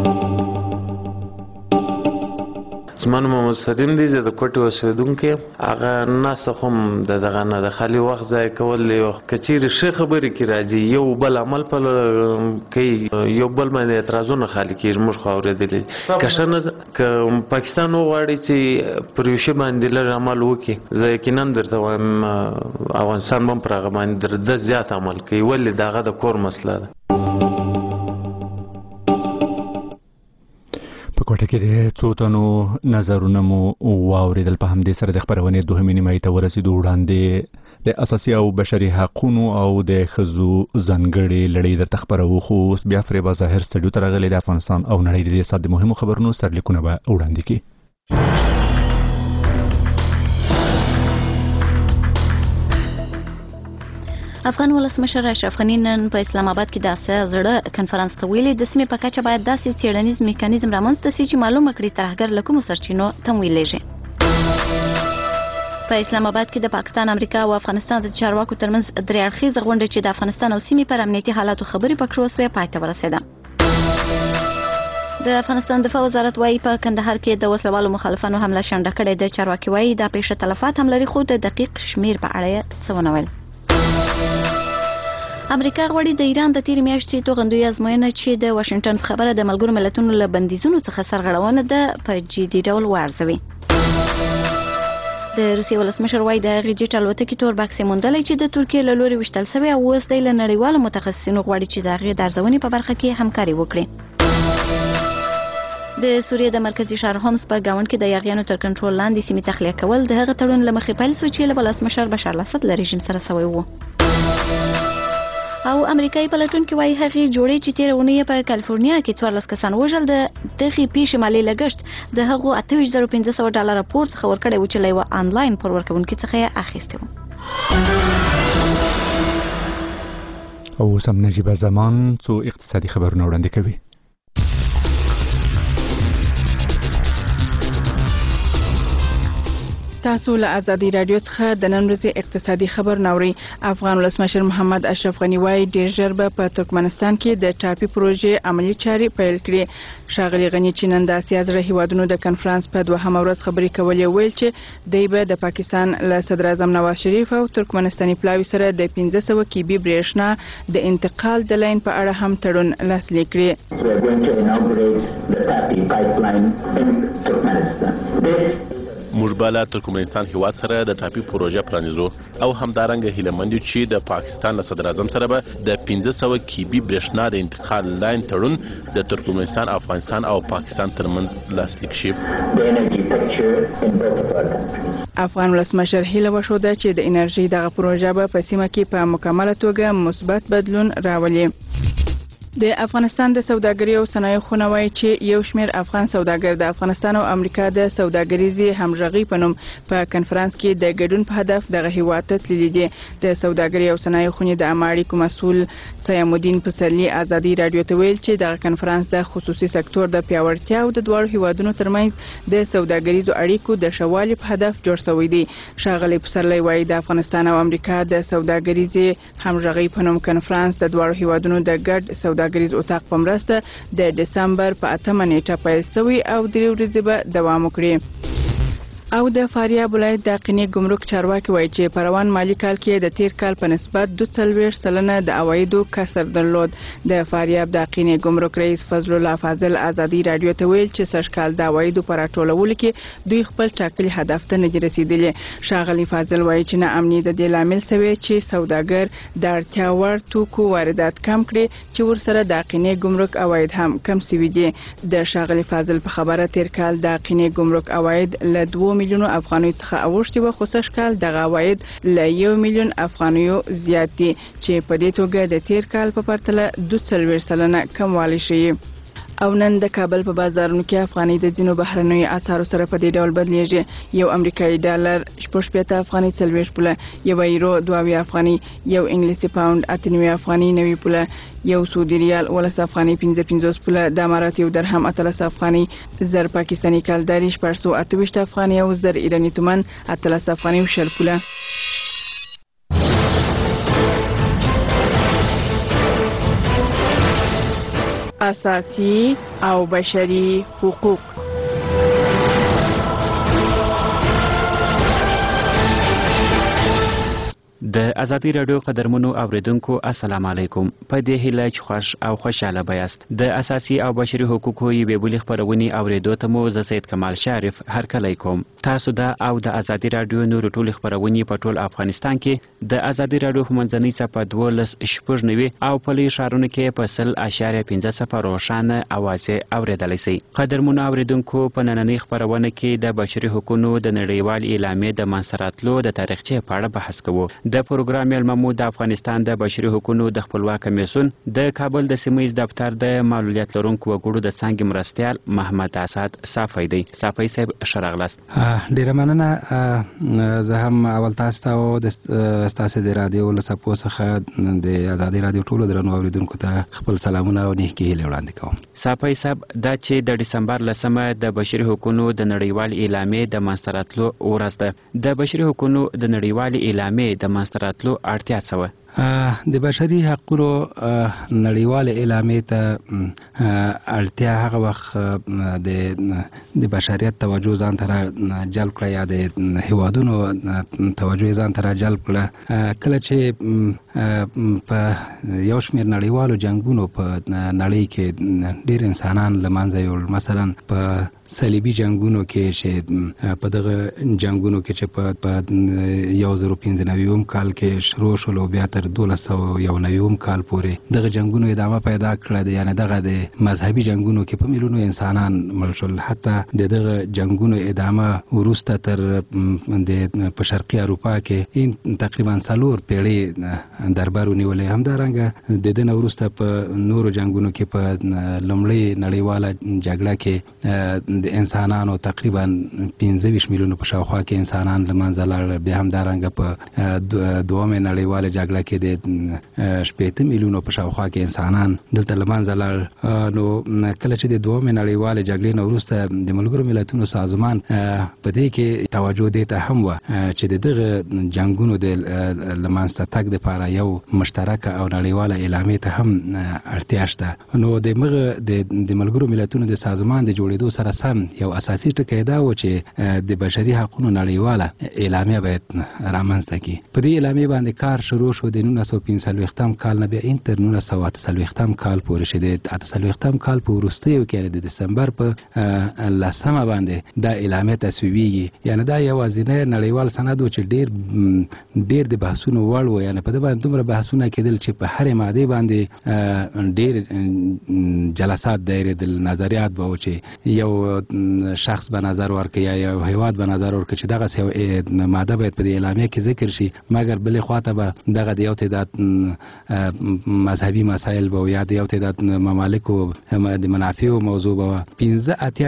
زما نوم محمد صدیم دی، زه د کوټې اوسېدونکی یم. هغه ناسته خو هم د دغه نه د خالي وخت ضایع کول دی. که چیرې ښې خبرې کې راځي یو بل عمل کوي یو بل باندې اعتراضونه خالي کېږي موږ خو اورېدلي. که ښه نه که پاکستان وغواړي چې پر یو شي باندې لږ عمل وکړي زه یقینا درته وایم افغانستان به هم پر هغه باندې د زیات عمل کوي ولې د هغه د کور مسله ده. په کوټه کې د څو تنو نظرونه مو واورېدل. په همدې سره د خپرونې دوهمې نیمایي ته ورسېدو. وړاندې د اساسي او بشري حقونو او د ښځو ځانګړې لړۍ درته خپروو خو اوس بیا فریبا ظاهر سټډیو ته راغلی د افغانستان او نړۍ د دې ساعت د مهمو خبرونو سرلیکونه به وړاندې کړي. افغان ولسمشر اشرف غني نن په اسلام آباد کې د اسیا زړه کنفرانس ته ویلي د سیمې په کچه باید داسې څېړنیز میکانیزم رامنځته شي چې معلومه کړي ترهګر له کومو سرچینو تمویل لېږي. په اسلام آباد کې د پاکستان، امریکا او افغانستان د چارواکو ترمنځ درې اړخیزه غونډه چې د افغانستان او سیمې پر امنیتي حالاتو خبرې پکې وسوې پای ته ورسېده. د افغانستان دفاع وزارت وايي په کندهار کې د وسلوالو مخالفانو حمله شنډه کړې ده. چارواکي وايي دا پیښه تلفات هم لري خو د دقیق شمیر په اړه یې څه ونه ویل. امریکا غواړي د ایران د تیرې میاشتې توغندوی ازموینه چې د واشنگټن په خبره د ملګرو ملتونو له بندیزونو څخه سرغړونه ده په جدي ډول وارزوي. د روسیې ولسمشر وايي د هغې جیټ الوتکې تور بکس یې موندلی چې د ترکیې له لورې ویشتل سوی او اوس دی له نړیوالو متخصصینو غواړي چې د هغې د ارزونې په برخه کې همکاري وکړي. د سوریې د مرکزي ښار هومس په ګاونډ کې د یاغیانو تر کنټرول لاندې سیمې تخلیه کول د هغه تړون له مخې پیل شو چې له ولسمشر بشار الاسد له رژیم سره سوی و. او امریکایي پلټونکي وايي هغې جوړې چې تېره اونۍ په کالیفورنیا کې 14 کسان وژل د دغې پیښې مالي لګښت د هغو $28,500 پور څخه ورکړی و چې له یوه آنلاین پور ورکوونکي څخه یې اخیستی و. او اوس هم نجیبه زمان څو اقتصادي خبرونه وړاندې کوي. تاسو له ازادي رادیو څخه د نن ورځې اقتصادي خبر نوري. افغان ولسمشر محمد اشرف غني وايي ډېر ژر به په ترکمنستان کې د ټاپي پروژې عملی چارې پیل کړي. ښاغلي غني چې نن د اسیا زړه هیوادونو د کنفرانس په دوهمه ورځ خبرې کولې ویل چې دوی به د پاکستان له صدر اعظم نواز شریف او ترکمنستاني پلاوي سره د 1500 کیبي برېښنا د انتقال د لاین په اړه هم تړون لاسلیک کړي. موږ به له ترکمنستان هیواد سره د ټاپي پروژه پرانیزو او همدارنګه هیله مند یو چې د پاکستان له صدر اعظم سره به د 1500 کیبي برېښنا د انتقال لاین تړون د ترکمنستان، افغانستان او پاکستان ترمنځ لاسلیک شي. افغان ولسمشر هیله وښوده چې د انرژي دغه پروژه به په سیمه کې په مکمله توګه مثبت بدلون راولي. د افغانستان د سوداګرۍ او صنایعو خونه وايي چې یو شمېر افغان سوداګر د افغانستان او امریکا د سوداګریزې همغږۍ په نوم په کنفرانس کې د ګډون په هدف دغه هیواد ته تللي دي. د سوداګرۍ او صنایعو خونې د عامه اړیکو مسؤل سیام الدین پسرلي ازادي رادیو ته ویل چې دغه کنفرانس د خصوصي سکتور د پیاوړتیا او د دواړو هیوادونو ترمنځ د سوداګریزو اړیکو د ښه والي په هدف جوړ شوی دی. ښاغلی پسرلی وايي د افغانستان او امریکا د سوداګریزې همغږۍ په نوم کنفرانس د دواړو هیوادونو د ګډ سوداګریز اتاق په مرسته د دسمبر په 8 نیټه پیل شوی او 3 ورځې به دوام وکړي. او د فاریاب ولایت د قینې ګمرک چارواکي وایي چې په روان مالی کال کې د تیر کال په نسبت 42% د عوایدو کسر درلود. د فاریاب د قینې ګمرک رئیس فضل الله فاضل ازادي رادیو ته ویل چې سږکال د عوایدو پر راټولولو کې دوی خپل ټاکلي هدف ته نه رسیدلي. ښاغلي فاضل وایي چې ناامني د دې لامل شوی چې سوداګر د اړتیا وړ توکو واردات کم کړي چې ورسره د قینې ګمرک عواید هم کم شوي دي. د ښاغلي فاضل په خبره تیر کال د قینې ګمرک عواید له 2 میلیونو افغانیو څخه اوښتي و، خو سږکال دغه عواید له 1 میلیون افغانیو زیات دي چې په دې توګه د تیر کال په پرتله 42% کموالی شوی. او نن د کابل په بازارونو کې افغاني د ځینو بهرنیو اسعارو سره په دې ډول بدلیږي. یو امریکایي ډالر 45 افغاني 40 پوله، یو یورو 22 افغاني، یو انګلیسي پاوند 98 افغاني 90 پوله، یو سعودي ریال 18 افغاني 55 پوله، د امارات یو درهم 18 افغاني، زر پاکستاني کالداري 428 افغاني او زر ایراني تومان 18 افغاني او 10 پوله. اساسي او بشري حقوق. د ازادي رادیو قدرمنو اوریدونکو السلام علیکم. په دې هیله چې خوش او خوشاله بیاست. د اساسي او بشري حقوقو یوې بلې خپرونې اوریدو ته مو زه سید کمال شریف هرکلی کوم. تاسو د او د ازادي رادیو نور ټول خپرونې په ټول افغانستان کې د ازادي رادیو په منځنۍ صفحه 12.9 او په لوی ښارونو کې په 0.15 روښانه اوازې اوریدلی شئ. قدرمنو اوریدونکو په نننۍ خپرونه کې د بشري حقوقو د نړیوال اعلامیې د منځته راتلو د تاریخچې په اړه بحث کوو. د پروګرام ملممو د افغانستان د بشري حقوقو د خپلواک کمیسیون د کابل د سیمه‌ییز دفتر د معلولیت لرونکو وګړو د څانګې مرستیال محمد اسد صافی دی. صافی صاحب شراغلاست. ډیره مننه. زه هم اول تاسو ته او د تاسو د رادیو له صفو څخه د ازادي رادیو ټولو درنو اوریدونکو ته خپل سلامونه او نیکي هیلې وړاندې کوم. صافی صاحب دا چې د ډسمبر 10 د بشري حقوقو د نړیوال اعلامیې د منځته راتلو ورځ ده. د بشري حقوقو د نړیوال اعلامیې د منځته راتلو اړتیا څه وه؟ د بشري حقوقو نړیوال اعلامیې ته اړتیا هغه وخت د بشریت توجه ځان ته جلب کړه یا د هیوادونو توجه ځان ته جلب کړه کله چې په یو شمېر نړیوالو جنګونو په نړۍ کې ډېر انسانان له منځه یوړل. مثلا په صلیبي جنګونو کې چې په دغه جنګونو کې چې په 1095 کال کې شروع شول او بیا تر 1291 کال پورې دغه جنګونو ادامه پیدا کړه. یعنی دغه د مذهبي جنګونو کې په میلیونو انسانان مړ شول. حتی دغه جنګونو ادامه وروسته تر د په شرقي اروپا کې تقریبا 4 پیړۍ دربار ونیولې. همدارنګه د دې وروسته په نورو جنګونو کې په لومړۍ نړیواله جګړه کې د انسانانو تقریبا 25 میلیونو په شاوخوا کې انسانان له منځه لاړل. بیا همدارنګه په دومره نړیواله جګړه کې د 80 میلیونو په شاوخوا کې انسانان دلته له منځه لاړل. نو کله چې د دومره نړیواله جګړې نه وروسته د ملګرو ملتونو سازمان په دې کې توجه دې ته هم و چې دغه جنګونو د لمانځته تګ لپاره یو مشترکه او نړیواله اعلامیې ته هم اړتیا شته. نو د ملګرو ملتونو د سازمان د جوړېدو سره سم یو اساسي ټکی دا و چې د بشري حقوقو نړیواله اعلامیه باید رامنځته کړي. په دې اعلامیې باندې کار شروع شو د 1945 کال نه بیا تر 1948 کال پورې چې د 48 کال په وروستیو کې د دسمبر په 10 باندې دا اعلامیه تصویبیږي. یعنی دا یوازینی نړیوال سند و چې ډیر د بحثونو وړ و. یعنی په دې باندې دومره بحثونه کېدل چې په هر ماده باندې ډیر جلسات دایره نظریات به و چې یو شخص به نظر ورکړي یا یو هیواد به نظر ورکړي چې دغه ماده باید په دې اعلامیه کې ذکر شي. مګر بلې خواته به دغه د یو تعداد مذهبي مسایل به یا د یو تعداد ممالکو د منافعو موضوع به 15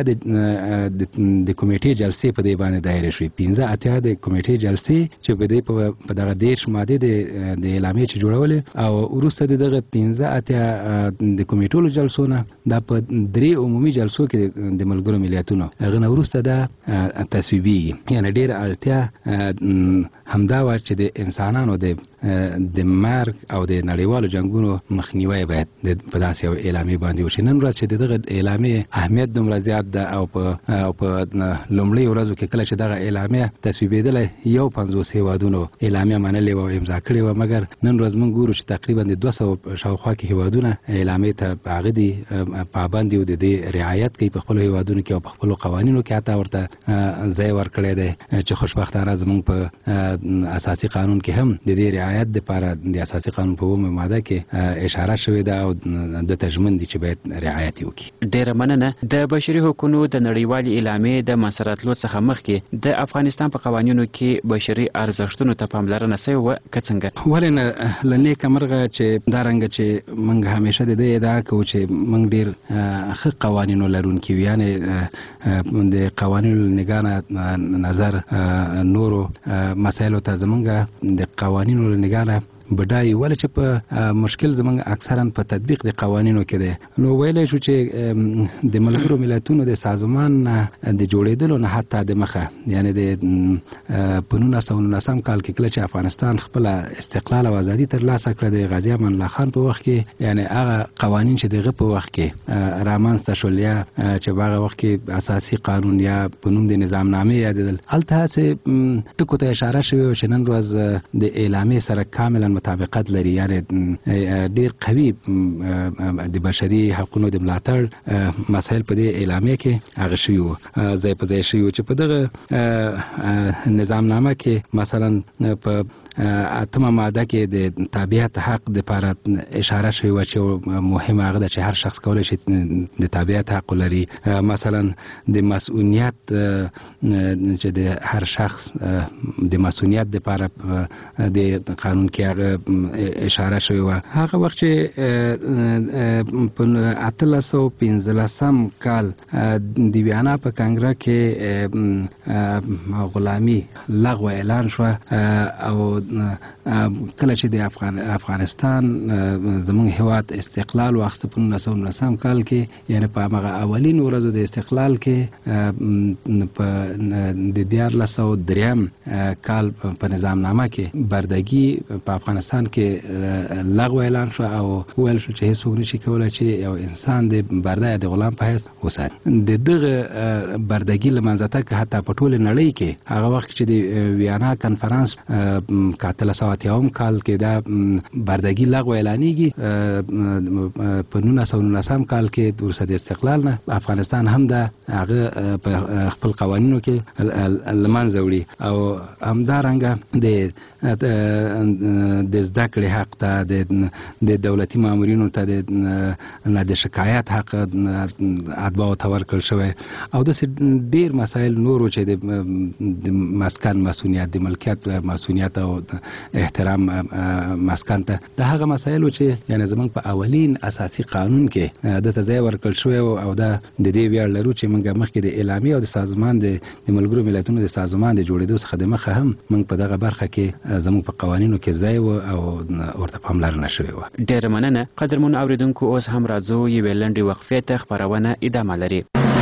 د کمیټې جلسې په دې باندې دایره شوې. 15 د کمیټې جلسې چې په دغه 10 ماده د اعلامیې چې جوړولې او وروسته دغه 15 د کمیټو جلسو نه د په 3 عمومي جلسو کې د ملګرو ملتونو هغه نه وروسته دا تصویبیږي. یعنی ډېر اړتیا همدا و چې د انسانانو د د مرګ او د نړیوالو جنگونو مخنیوي باید په داسې یو اعلامیه باندې وشي. نن ورځ چې دغه اعلامیه اهمیت دومره زیات ده او په لومړۍ ورځو کې کله چې دغه اعلامیه تصویبېدله 50 هیوادونو اعلامیه منلې او امضا کړې و، مګر نن ورځ موږ ګورو چې تقریبا د 200 شاوخوا کې هیوادونه اعلامیه ته هغه دي پابند دي او د دې رعایت کوي په خپل هیوادونو کې او په خپل قوانینو کې حتی ورته ځای ورکړی دی چې خوشبختانه زموږ په اساسي قانون کې هم د دې رعایت لپاره د اساسي قانون په ماده کې اشاره شوې ده او د تضمین دي چې باید رعایت وکړي. ډیره مننه. د بشري حقوقو د نړیوالې اعلامیې د مسرتلو څخه مخکې د افغانستان په قوانینو کې بشري ارزښتونو ته پاملرنه شوې وه که څنګه؟ ولې نه له نیکه مرغه چې دا رنګه چې موږ همیشه د دې ادعا کوو چې موږ ډېر ښه قوانینو لرونکي یو، یعنې د قوانینو نګاه نظر نورو مسایلو ته زموږ د قوانینو نګاه نه بډای ولې چې په مشکل زموږ اکثرا په تطبیق د قوانینو کې دی. نو ویلی شو چې د ملګرو ملتونو د سازمان د جوړېدلو نه حتی د مخه، یعنې د په 1919 کال کې کله چې افغانستان خپل استقلال او ازادي ترلاسه کړه د غازي امان الله خان په وخت کې، یعنې هغه قوانین چې دغه په وخت کې رامنځته شول یا چې هغه وخت کې اساسي قانون یا په نوم د نظامنامې یادېدل، هلته هسې ټکو ته اشاره شوې چې نن ورځ د اعلامیې سره کاملا مطابقت لري، یعنې ډیر قوي د بشري حقوقو د ملاتړ مسایل په دې اعلامیه کې هغه شوي وو، ځای په ځای شوي وو چې په دغه نظامنامه کې مثلا په 8مه ماده کې د تابعیت حق لپاره اشاره شوې وه چې مهمه هغه ده چې هر شخص کولی شي د تابعیت حق ولري. مثلا د مسؤلیت چې د هر شخص د مسؤلیت لپاره د قانون کې هغه اشاره شوې وه. هغه وخت چې په 1815 کال د ویانا په کنګره کې غلامي لغوه اعلان شوه او کله چې د افغانستان زموږ هیواد استقلال واخیسته په 1919 کال کې، یعنې په هغه اولین ورځو د استقلال کې په د 1403 کال په نظامنامه کې بردګي په افغانستان کې لغوه اعلان شو او ویل شو چې هیڅوک نشي کولی چې یو انسان د برده یا د غلام په حیث وساتي. د دغه بردګي له منځه تګ حتی په ټوله نړۍ کې هغه وخت چې د ویانا کنفرانس 1980 کال کې دا بردګي لغوه اعلانېږي، په 1919 کال کې وروسته د استقلال نه افغانستان هم دا هغه په خپل قوانینو کې له منځه وړي او همدارنګه د زده کړې حق ته، د دولتي مامورینو ته د شکایت حق اتباعو ته ورکړل شوی او داسې ډېر مسایل نورو چې د مسکن مسؤلیت، د ملکیت مسؤلیت او احترام مسکن ته، د هغه مسایلو چې یعنې زموږ په اولین اساسي قانون کې دته ځای ورکړل شوی او دا د دې ویاړ لرو چې موږ مخکې د اعلامیې او د سازمان د ملګرو ملتونو د سازمان د جوړېدو څخه د مخه هم موږ په دغه برخه کې زموږ په قوانینو کې ځای و او ورته پاملرنه شوې وه. ډېره مننه. قدرمنو اورېدونکو، اوس هم راځو یوې لنډې وقفې ته، خپرونه ادامه لري.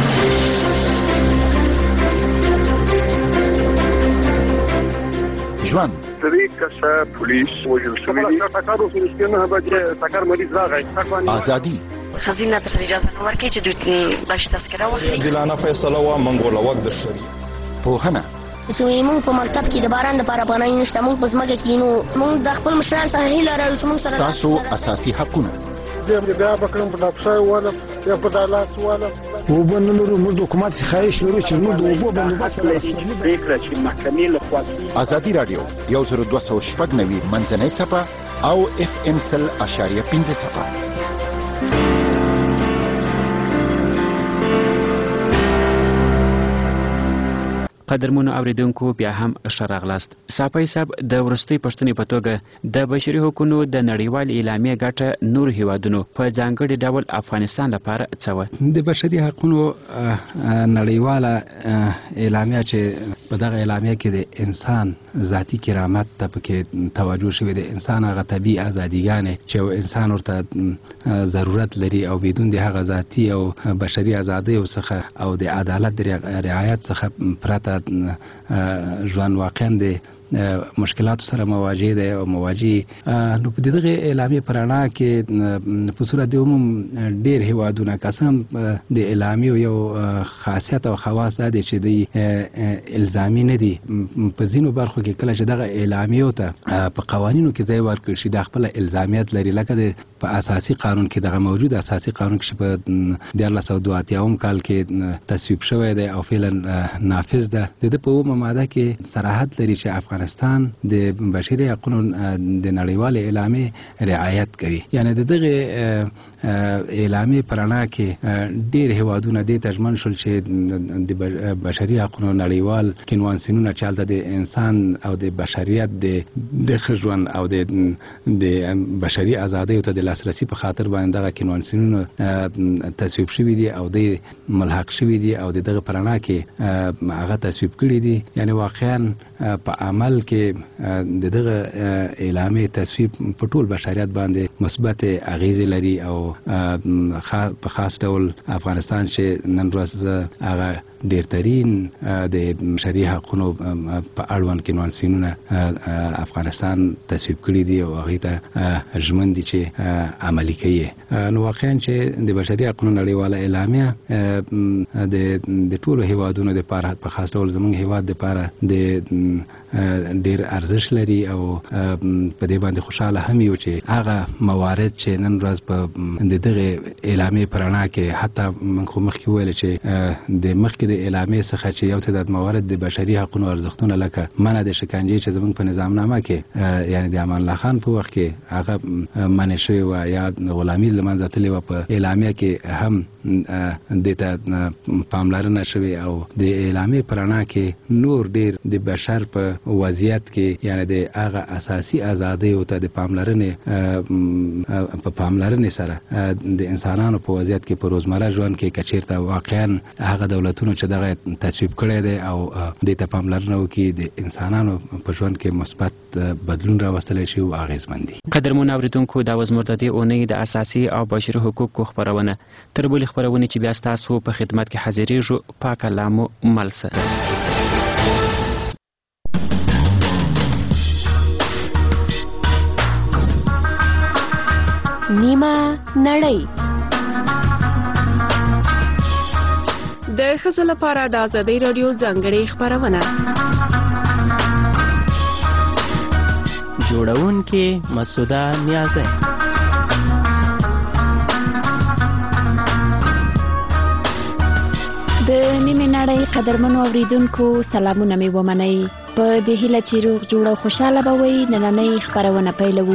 ژوند 3 کسه پولیس وژل شوي دي. ټکر مریض راغی. ازادي خزینه تر اجازه نه ورکړي چې دوی باش تذکره واخلي. عادلانه فیصله و منګول وخت د شری پوهنه چې موږ په مکتب کې د باران لپاره پناه نشته، موږ په ځمکه کې نو موږ د خپل مشران سره هیله لرو چې موږ سره تاسو اساسي حقونه زه بیا بکرم په افسر ولا یا په دالاس ولا وبنلو موږ حکومت خواهش لرو چې موږ د وبو بندوبست فکر چې محکمې له خوا ازادي رادیو 1290 منځنۍ صفه او FM 100.5 صفه. قدرمنو اوریدونکو، بیا هم ښه راغلاست. ساپی صاحب، د وروستۍ پوښتنې په توګه د بشري حقوقو د نړیوال اعلامیې ګټه نور هیوادونو په ځانګړي ډول افغانستان لپاره څه وه؟ د بشري حقوقو نړیواله اعلامیه چې په دغه اعلامیه کې د انسان ذاتي کرامت ته پکې توجه شوې، د انسان هغه طبیعي ازادیګانې چې انسان ورته ضرورت لري او بدون د هغه ذاتي او بشري ازادیو څخه او د عدالت د رعایت څخه پرته ژوند واقعا د مشکلاتو سره مواجه دی او مواجه نو په دغه اعلامیه پرانا کې په صورت د عموم ډیر هیوادونه قسم د اعلامیه یو خاصیت او خواص دی چې د الزامي نه دي په ځینو برخو کې کله چې دغه اعلامیه ته په قوانینو کې ځای ورکړي شي د خپل الزامیت لري لکه په اساسي قانون کې دغه موجود اساسي قانون کې په 1982 کال کې تصویب شوی دی او فعلا نافذ ده د په اومه ماده کې صراحت لري چې افغانستان د بشري حقوقو د نړیوال اعلامیه رعایت کوي یعنی دغه اعلامیه پرانا کې ډیر هیوادونه د تضمن شول چې د بشري حقوقو نړیوال کنوانسیونونه چې د انسان او د بشریت د خژوند او د بشري ازادۍ ته د لاسرسي په خاطر باندې دغه کنوانسیونونه تصویب شوي دي او د ملحق شوي دي او دغه پرانا کې هغه تصویب کړي دي یعنی واقعا په عمل کې دغه اعلامیه تصویب په ټول بشریت باندې مثبت اغیزې لري او په خاص ډول افغانستان چې نن ورځ هغه ډیرترین د بشري حقوقو په اړوند کنوانسیونونه افغانستان تصویب کړي دي او هغه ته ژمن دي چې عملي کوي نو واقعا چې د بشري حقوقو نړیواله اعلامیه د ټولو هیوادونو لپاره په خاص ډول زموږ هیواد لپاره د ډیر ارزښت لري او په دې باندې خوشاله هم یو چې هغه موارد چې نن ورځ په دغه اعلامیه پرانا کې حتی موږ مخکې ویل چې د مخکې د اعلامیه څخه چې یو تعداد موارد د بشري حقوقو ارزښتونه لکه منع د شکنجې چې زموږ په نظامنامه کې یعنی د امان الله خان په وخت کې هغه منع شوی و یا غلامي له منځه تللې و په اعلامیه کې هم د ته پاملرنه شوی او د اعلامیه پرانا کې نور ډیر د بشر په وضعیت کې یعنی د هغه اساسي ازادۍ او ته د پاملرنې سره د انسانانو په وضعیت کې په روزمره ژوند کې کچیرته واقعا هغه دولتونو چې دغه تصویب کړی دی او د ته پاملرنه وکړي د انسانانو په ژوند کې مثبت بدلون راوستلی شي او اغیزمن دي. قدرمن اوریدونکو دا وز مرتدی اونۍ د اساسي او بشري حقوقو خبرونه تر بلې خبرونه چې بیا ستاسو په خدمت کې حاضرېږو پاک الله مو ملسه. نیمه نړۍ د ښځو لپاره د ازادۍ راډیو ځانګړې خبرونه جوړونکې مسعوده نیازی د نیمه نړۍ قدرمنو اوریدونکو سلامونه مې ومنئ په دې هیله چې روغ جوړ او خوشاله به وئ نننۍ خبرونه پیلوو.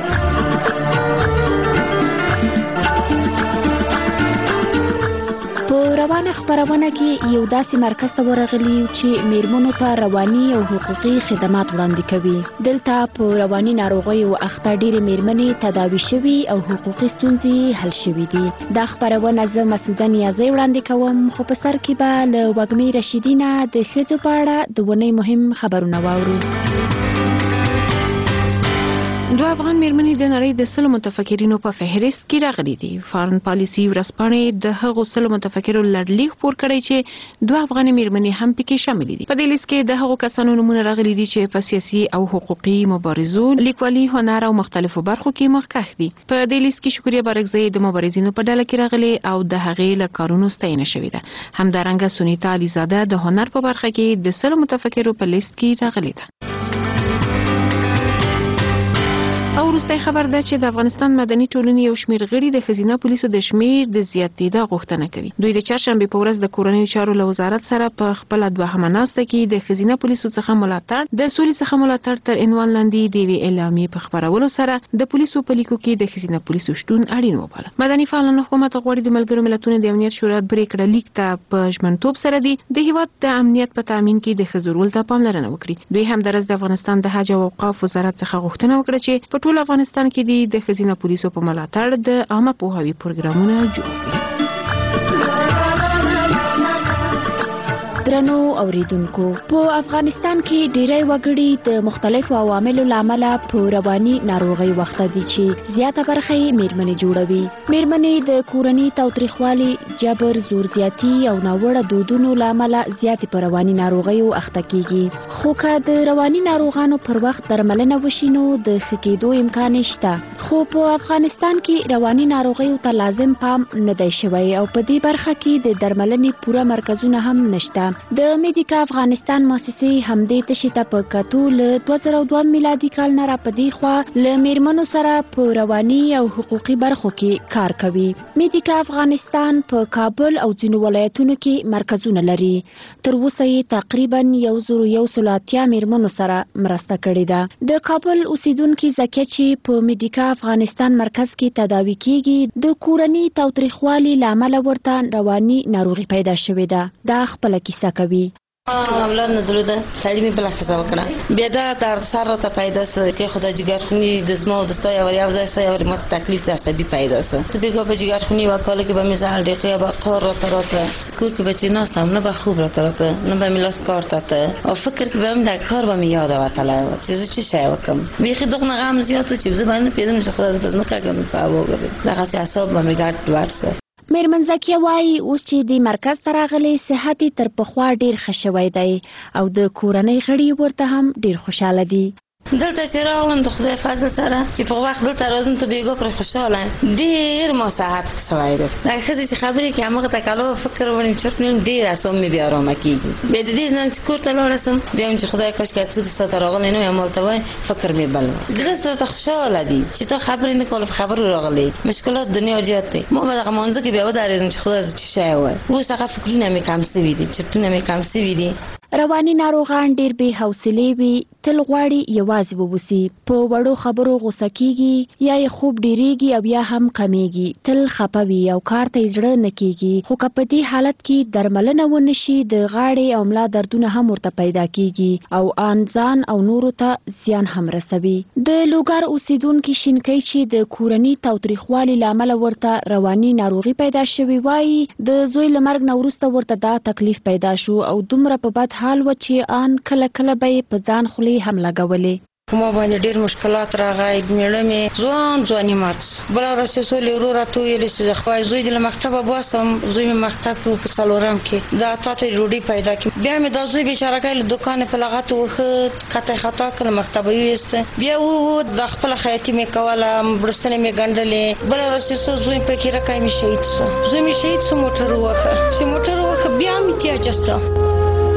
روانه خبرونه کې یو داسې مرکز ته ورغلی چې میرمنو ته رواني او حقوقي خدمات وړاندې کوي. دلته په رواني ناروغیو اخته ډېرې میرمنې تداوي شوي او حقوقي ستونزې حل شوي دي. دا خبرونه زه مسعوده نیازی وړاندې کوم خو په سر کې به له وږمې رشیدینه د ښځو په اړه د ونې مهم خبرونه واورو. دوه افغان میرمنې د نړۍ د 100 متفکرینو په فهرست کې راغلي دي. فارن پالیسي ورځپاڼې د هغو 100 متفکرو لړلیک خپور کړی چې دوه افغان میرمنې هم پکې شامل دي. په دې لیست کې د هغو کسانو نومونه راغلي دي چې په سیاسي او حقوقي مبارزو، لیکوالي، هنر او مختلفو برخو کې مخکښ دي. په دې لیست کې شکریه بارکزی د مبارزینو په ډله کې راغلي او د هغې له کارونو ستاینه شوې ده. همدارنګه سونیتا علیزاده د هنر په برخه کې د 100 متفکرو په لیست کې راغلي ده. او وروستی خبر ده چې د افغانستان مدني ټولنې یو شمېر غړي د ښځینه پولیسو د شمېر د زیاتېدا غوښتنه کوي. دوی د چهارشنبې په ورځ د کورنیو چارو له وزارت سره په خپله دوهمه ناسته کې د ښځینه پولیسو څخه ملاتړ د سولې څخه ملاتړ تر عنوان لاندې د یوې اعلامیې په خپرولو سره د پولیسو په لیکو کې د ښځینه پولیسو شتون اړین وباله. مدني فعالان حکومت غواړي د ملګرو ملتونو د امنیت شورا پرېکړه لیک ته په ژمنتوب سره د هیواد د امنیت په تامین کې د ښځو رول ته پاملرنه وکړي. دوی همدارس د افغانستان د حج او اوقاف وزارت څخه غوښتنه وکړه چې په ټول افغانستان کې د ښځینه پولیسو په ملاتړ د عامه پوهاوي پروګرامونه جوړ کړي. درنو اوریدونکو په افغانستان کې ډیری وګړي د مختلفو عواملو لامل په رواني ناروغي وخت دي چې زیاته برخه یې میرمنې جوړوي. میرمنې د کورنۍ تاوتریخوالي، جبر، زور زیاتی او ناوړه دودونو لامل زیاتې په رواني ناروغیو اخته کیږي. خو که د رواني ناروغانو پر وخت درملنه وشي نو د ښه کېدو امکان شته. خو په افغانستان کې رواني ناروغیو ته لازم پام نه دی شوی او په دې برخه کې د درملنې پوره مرکزونه هم نشته. د میډیکا افغانستان مؤسسې همدې تشې ته په کتو له 2002 میلادي کال نه را پدې خوا له میرمنو سره په رواني او حقوقي برخو کې کار کوي. میډیکا افغانستان په کابل او ځینو ولایتونو کې مرکزونه لري. تر اوسه یې تقریبا 180 میرمنو سره مرسته کړې ده. د کابل اوسیدونکي زکیه چې په میډیکا افغانستان مرکز کې تداوي کیږي، د کورنۍ تاوتریخوالي لامل ورته رواني ناروغي پیدا شوې ده. دا خپله کیسه کوي. اولاد نه درلوده، سړی مې بله ښځه وکړه. بیا دا درد سر راته پیدا سو که خدا جګرخوني د زما او د ستا یو ځای ستا یو ما تکلیف د عصبي پیدا سو. زه بېګا په جګرخوني یوه کاله کې به مې زهر ډېقې به قار راته کور کې به چې ناست هم نه به خوب راته نه به مې لاس کار ته او فکر کې به هم د کار به مې یاده وتلی وه چې زه څه شی وکړم. بیخي دغه غم زیات و چې زه به نه پوهېدم چې خدای زه په ځمکه ږم په هوا ږدم. دغسې اعصاب به مې ګډ وډ سه. میرمن زکیه وایي اوس چې د مرکز ته راغلی صحت یې تر پخوا ډیر ښه شوی دی او د کورنۍ غړي ورته هم ډیر خوشحاله دي. دلته چې راغلم د خدای فضل سره چې په وخت دلته راځم ته بیګا پرې خوشحاله ډېر ما صحت سوی دی. دا ښځې چې خبرې کوي همغه ته کلو فکر ونیم چرت نیم ډېر اعصاب مې بیا ارامه کېږي. بیا د دې نه چې کور ته لاړه سم بیا هم چې خدای کاشکې څه د ساته راغلی نه وي همالته وای فکر مې بل و. زړه راته خوشحاله دي چې تا خبرې نه کولې په خبرو راغلی. مشکلات دنیا زیات دی. ما به دغه مانځه کې بیا ودرېدم چې خدای زه څه شی وای. اوس هغه فکرونه مې کم سوي دي، چرتونه مې کم سوي دي. رواني ناروغان ډیر بې حوصلې وي، تل غواړي یوازې ووسی، په وړو خبرو غوسه کیږي یا یې خوب ډیریږي او یا هم کمیږي، تل خپه وي او کار ته یې زړه نه کیږي. خو که په دې حالت کې درملنه ونشي د غاړې او ملا دردونه هم ورته پیدا کیږي او ان ځان او نورو ته زیان هم رسوي. د لوګر اوسیدونکي شینکۍ چې د کورنۍ تاوتریخوالي لامل ورته رواني ناروغي پیدا شوی وایي د زوی له مرګ نه وروسته ورته دا تکلیف پیدا شو او دومره په بد حال و چې ان کله کله به یې په ځان خولې هم لګولې. ما باندې ډېر مشکلات راغی. میړه مې ځواني مات بله ورځ چې سولې ورور راته ویلې چې خدای زوی دې له مکتبه باسم. زوی مې مکتب کې په څلورم کې دا تا ته ډوډۍ پیدا کړي. بیا مې دا زوی بیچارهګی له دوکانې په لغته وښه کته خطا کړه مکتبه یې ویسته. بیا د خپله خیاطي مې کوله، برستنې مې ګنډلې. بله ورځ چې سو زوی په کې رکی مې شهید سو. زوی مې شهید سو موټر ووښه چې موټر ووښه بیا مې تیاجه سره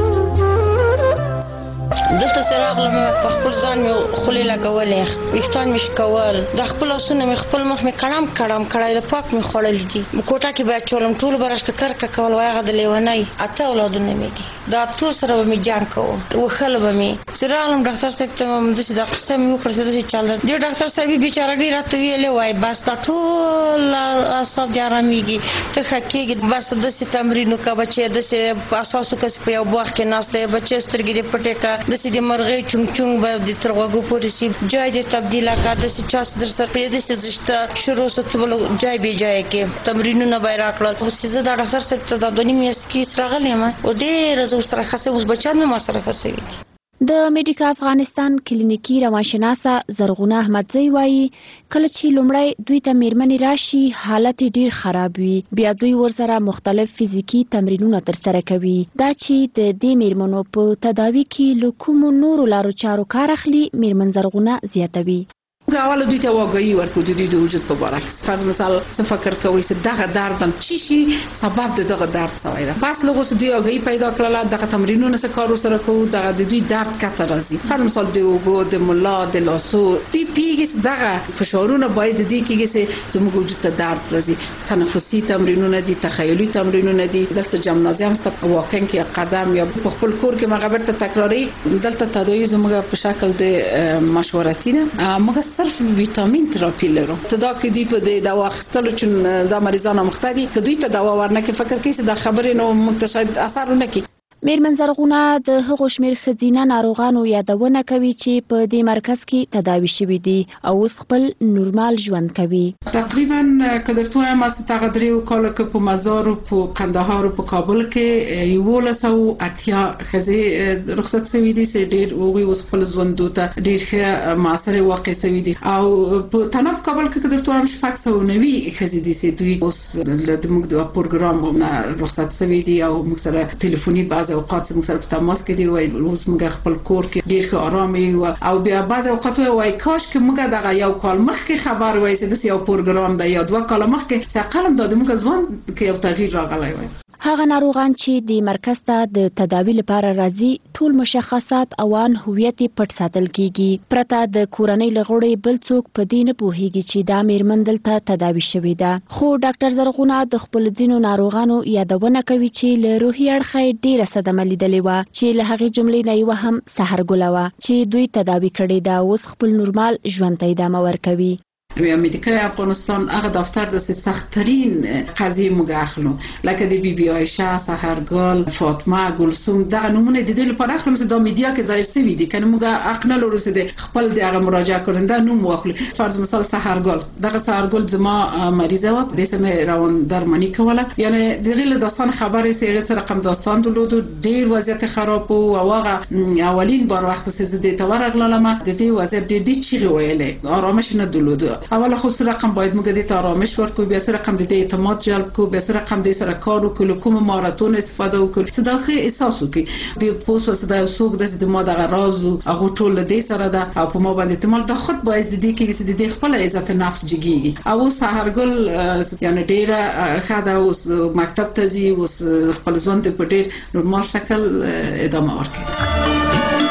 دلته چې راغلم په خپل ځان مې خولې لګولې، ویښتان مې شکول، د خپل لاسونه مې خپل مخ مې کړم کړی د پاک مې خوړلي دي. کوټه کې به اچولم ټولو به راشکه کرکه کول وایي هغه د لیونۍ 8 اولادونه مې دي. د 8 سره به مې جنګ کوم وښل به مې. چې راغلم ډاکټر صاحب ته همداسې دا قصه مې وکړه چې داسې چل دی. دې ډاکټر صاحب بیچارهګۍ راته ویلې وایي بس دا ټول اعصاب دې ارامېږي، ته ښه کېږي، بس داسې تمرین وکړه بچې، داسې اساس وکړه چې په یو باغ کې ناست یې بچې سترګې دې پټې کړه، داسې د مرغۍ چونګ چونګ به د تر غوږو پورې شي، جای دې تبدیله کړه، داسې چا چې در سره په داسې زشته شروع سو ته بل جای بې جایه کې تمرینونه به یې راکړل. اوس چې زه دا ډاکټر صاحب ته دا 2 میاشتې کې راغلی یم او ډېره زه ورسره ښه شوې. اوس بچیان مې ما سره ښه شوي دي. د میډیکا افغانستان کلینیکي روانشناسه زرغونه احمدزی وایي کله چې لومړی دوی ته میرمنې راشي حالت ډیر خراب وي، بیا دوی ورسره مختلف فزیکی تمرینونه ترسره کوي. دا چې د دې میرمنو په تداوي کې له کومو نورو لارو چارو کار اخلي میرمن زرغونه زیاتوي. اول دوی ته واقعي ورکو د دوی د وجود په باره کې فرض مثال څه فکر کوي چې دغه دردم چی شي سبب د دغه درد سوی ده. پس لغه سو دوی واقعي پیدا کړل دغه تمرینونه سره کار سره کوو دغه د دوی درد کته راځي. فرض مثال د وګو د ملا د لاسو دوی پیږي دغه فشارونه باعث د دې کېږي چې زموږ وجود ته درد راځي. تنفسي تمرینونه دي، تخیلي تمرینونه دي. دلته جمنازیوم ست واکینګ یا قدم یا په خپل کور کې مغبر ته تکراری. دلته تداوی زموږ په شکل د مشورتي نه موږ صرف ویټامین تراپی لرو. تدا کې دی په دوا اخستلو چې دا مریضانو مختدي که دوی ته دوا ورنکه فکر کوي چې دا خبره نو مکتشد اثر نه کوي. میرمن زرغونه د هغو شمیر ښځینه ناروغانو یادونه کوي چې په دې مرکز کې تداوي شوي دي او اوس خپل نورمال ژوند کوي. تقریبا که درته وایم از دغه دریو کالو کې په مزار او په قندهار او په کابل کې 1180 ښځې رخصت شوي دي چې ډېر هغوی اوس خپل ژوندو ته ډېر ښه معاصرې واقع شوي دي او په تنف کابل کې که درته وایم 690 ښځې دي چې دوی اوس زموږ د پروګرام نه رخصت شوي دي او موږ سره ټلیفوني بعض اوقات موږ سره په تماس کې دي وایي اوس موږ خپل کور کې ډېر ښه آرام یو او بیا بعض اوقات وایي کاش کې موږ دغه یو کال مخکې خبر وای چې د یو پروګرام دی یا 2 کال مخکې چې قلم د موږ ژوند کې یو تغییر راغلی وای. هغه ناروغان چې د مرکز ته د تداوی لپاره راځي ټول مشخصات او ان هویت پټ ساتل کیږي پرته د کورنۍ لغړې بل څوک په دې نه پوهیږي چې دا میرمن دلته تداوی شوې ده. خو ډاکټر زرغونه د خپل ځینو ناروغانو یادونه کوي چې له روحي اړخه ډیره صدمه لیدلې و چې له هغې جملې نه یو هم سحرګله وه چې دوی تداوی کړې ده اوس خپل نورمال ژوند ته ادامه ورکوي. مدیکای افغانستان هغه دفتر د سخت‌ترین قضیه موږ اخلو لکه د بی بی عایشه، سحرګل، فاطمه، گلسوم دغه نمونه د دې لپاره اخلو چې د میډیا کې ظاهر شوي دي کنه موږ حق نه لرو چې خپل دغه مراجعه کننده نوم واخلو. فرض مثال سحرګل دغه سحرګل زما مریضه و د سم روان درمانی کوله یعنی دغه له داستان خبرې سره رقم داستان دلود ډیر وضعیت خراب او هغه اولین بار وخت چې د تورغلم د دې وضعیت د دې چیغه ویلې آرامش نه دلود. اول خو سره رقم باید موږ د آرامش ورکو بیا سره رقم د اعتماد جلب کو بیا سره رقم د سره کار وکړو کوم مهارتونه استفاده وکړو چې دا خو احساس وکړي د پوس وسه د سوق د ما د راز او ټول د سره دا او په ما باندې اعتماد د خود باید د دې کې چې د خپل عزت نفس جګیږي او سحرګل یعنی ډیره خاده اوس مکتب ته ځي اوس خپل ژوند په ډیر نورمال شکل ادامه ورکوي.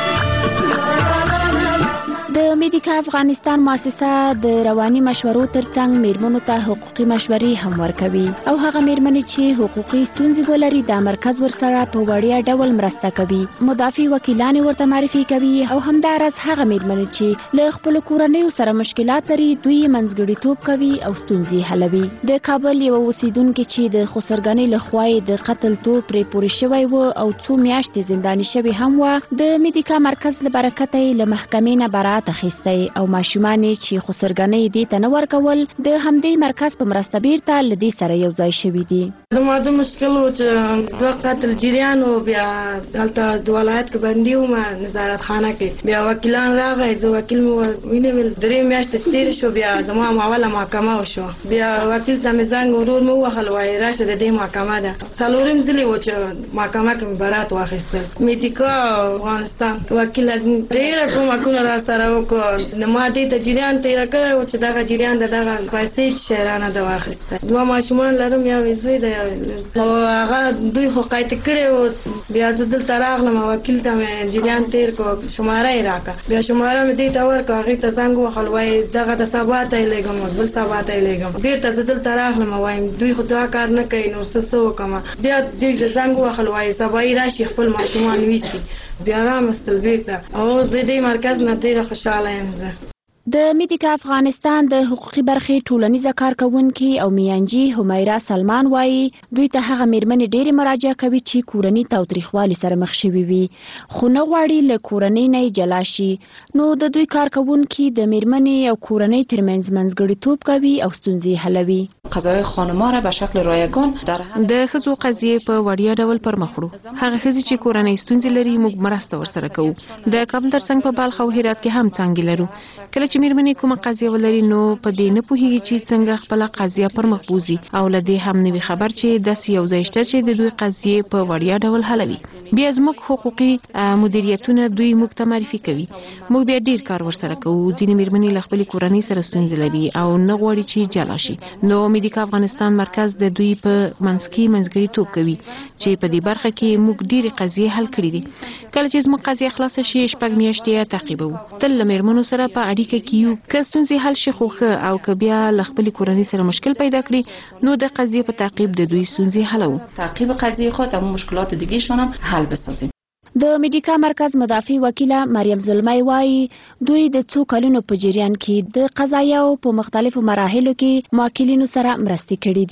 د میډیکا افغانستان مؤسسه د رواني مشورو ترڅنګ میرمنو ته حقوقي مشورې هم ورکوي او هغه میرمنې چې حقوقي ستونزې ولري د مرکز ورسره په وړیا ډول مرسته کوي. مدافع وکیلان ورته معرفي کوي او همدارس هغه میرمنې چې له خپل کورنۍ سره مشکلات لري دوی منځګړیتوب کوي او ستونزې حلوي. د کابل یو اوسیدونکو چې د خسرګنۍ لخوا د قتل تور پرې پورې شوی و او 2 میاشتې زنداني شوی هم و د میډیکا مرکز له برکته له محکمې نه برات اخیستی او ماشومانې چې خسرګنۍ دې ته نه ورکول د همدې مرکز په مرسته بیرته له دې سره یو ځای شوي دي. د مشکل و چې د قتل جریان و بیا دلته د ولایت کې بندي وم نظارت خانه کې بیا وکیلان راغی زه وکیل مې وینم 3 میاشتې تېرې شو بیا زما اوله محکمه وشو بیا وکیل ته مې زنګ ورور مې ووهل وایي راشه د دې محکمه ده 4 ځلې و چې محکمه کې مې برات واخیستل. میډیکا افغانستان وکیل ډېره کومکونه را سره وکړو نو ما دې ته جریان تېره کړی و چې دغه جریان د دغه پیسې شیرانه ده واخیسته. 2 ماشومان لرم یو زوی دی او هغه دوی خو قید کړی و بیا زه دلته راغلم وکیل ته مې جریان تېر کړو شماره یې راکړه بیا شماره مې دې ته ورکړه هغې ته زنګ ووهل وایي دغه د سبا ته یې لېږم بل سبا ته یې لېږم بېرته زه دلته راغلم وایم دوی خو دا کار نه کوي نو څه وکړم بیا دې زنګ ووهل وایي سبا یې راشي خپل ماشومان ویسي بیا رامستل بیرته او د دې مرکز نه ډېره خوشحاله یم زه. د میډیکا افغانستان د حقوقي برخې ټولنیزه کارکونکي او میانجی همیرا سلمان وایي دوی ته هغه میرمنې ډېرې مراجعه کوي چې کورني تاوتریخوالي سره مخ شوي وي خو نه غواړي له کورنۍ نه یې جلا شي نو د دوی کارکونکي د میرمنې او کورنۍ ترمنځ منځګړیتوب کوي او ستونزې حلوي. قضایای خانم‌ها را به شکل رایگان در د ښځو قضیې په وړیا ډول پر مخ وړو. هغه ښځې چې کورنۍ ستونزې لري موږ مرسته ورسره کوو. د کابل ترڅنګ په بلخ او هرات کې هم څانګې لرو. کله چې میرمنې کومه قضیه ولري نو په دې نه پوهیږي چې څنګه خپل قضیه پر مخ بوزي او له دې هم نوي خبر چې داسې یو ځای شته چې د دوی قضیې په وړیا ډول حلوي. بیا زموږ حقوقي مدیریتونه دوی موږ ته معرفي کوي. موږ بیا ډیر کار ورسره کوو. ځینې میرمنې له خپلې کورنۍ سره ستونزې لري او نه غواړي چې جلا شي. نو میډیکا افغانستان مرکز د دوی په منځ کې منځګړیتوب کوي چې په دې برخه کې موږ ډیرې قضیې حل کړي دي. کله چې زموږ قضیه خلاصه شي 6 میاشتې تعقیبوو. تل له میرمنو سره په اړیکه کې یو که ستونزې حل شي خو ښه او که بیا له خپلې کورنۍ سره مشکل پیدا کړي نو د قضیې په تعقیب د دوی ستونزې حلوو. تعقیب قضیه خود او مشکلات دیگه شون هم حل بسازیم. د میډیکا مرکز مدافع وکیله مریم ظلمی وایي دوی د 2 کلونو په جریان کې د قضایاو په مختلفو مراحلو کې موکلینو سره مرستې کړې دي.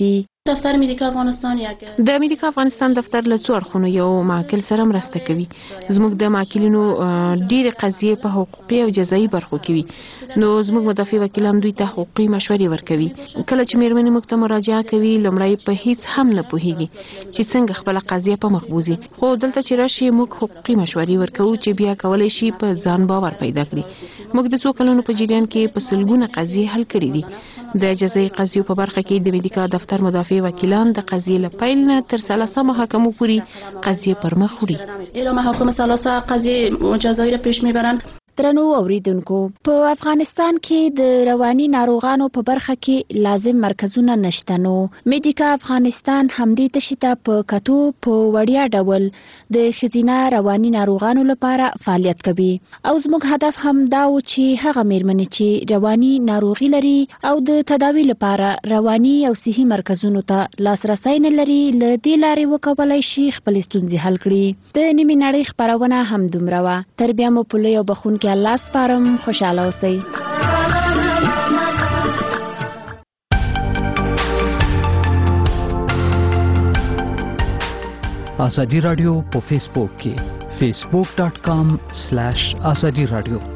دفتر مدیکا افغانستان د مدیکا افغانستان دفتر له څو اړخونو یو معقل سره مرسته کوي. زموږ د معقلینو ډېرې قضیې په حقوقي او جزایي برخو کې وي، نو زموږ مدافع وکیلان دوی ته حقوقي مشورې ورکوي. کله چې میرمنې موږ ته مراجعه کوي لومړی په هیڅ هم نه پوهیږي چې څنګه خپل قضیه په مخ بوزي، خو دلته چې راشي موږ حقوقي مشورې ورکوو چې بیا کولای شي په ځان باور پیدا کړي. موږ د څو کلونو په جریان کې په سلګونه قضیې حل کړي دي. د جزایي قضیو په برخه کې د مدیکا دفتر مدافع وکیلان د قضیې له پیل نه تر ثالثه محاکمو پورې قضیې پر مخ وړي. الى محاکم ثالثه قضیې جزایی را پیش میبرند. درنو اوریدونکو، په افغانستان کې د رواني ناروغانو په برخه کې لازم مرکزونه نشته، نو مدیکا افغانستان همدې تشې ته په کتو په وړیا ډول د ښځینه رواني ناروغانو لپاره فعالیت کوي. او زموږ هدف هم دا و چې هغه میرمنې چې رواني ناروغي لري او د تداوی لپاره رواني او صحي مرکزونو ته لاسرسی نه لري، له دې لارې وکولای شي خپل ستونزې حل کړي. د نیمې نړۍ خپرونه هم دومره وه. تر بیا مو په لوی او بخون الله سپارم. خوشاله اوسئ. آزادی رادیو په فیسبوک کې facebook.com/azadi radio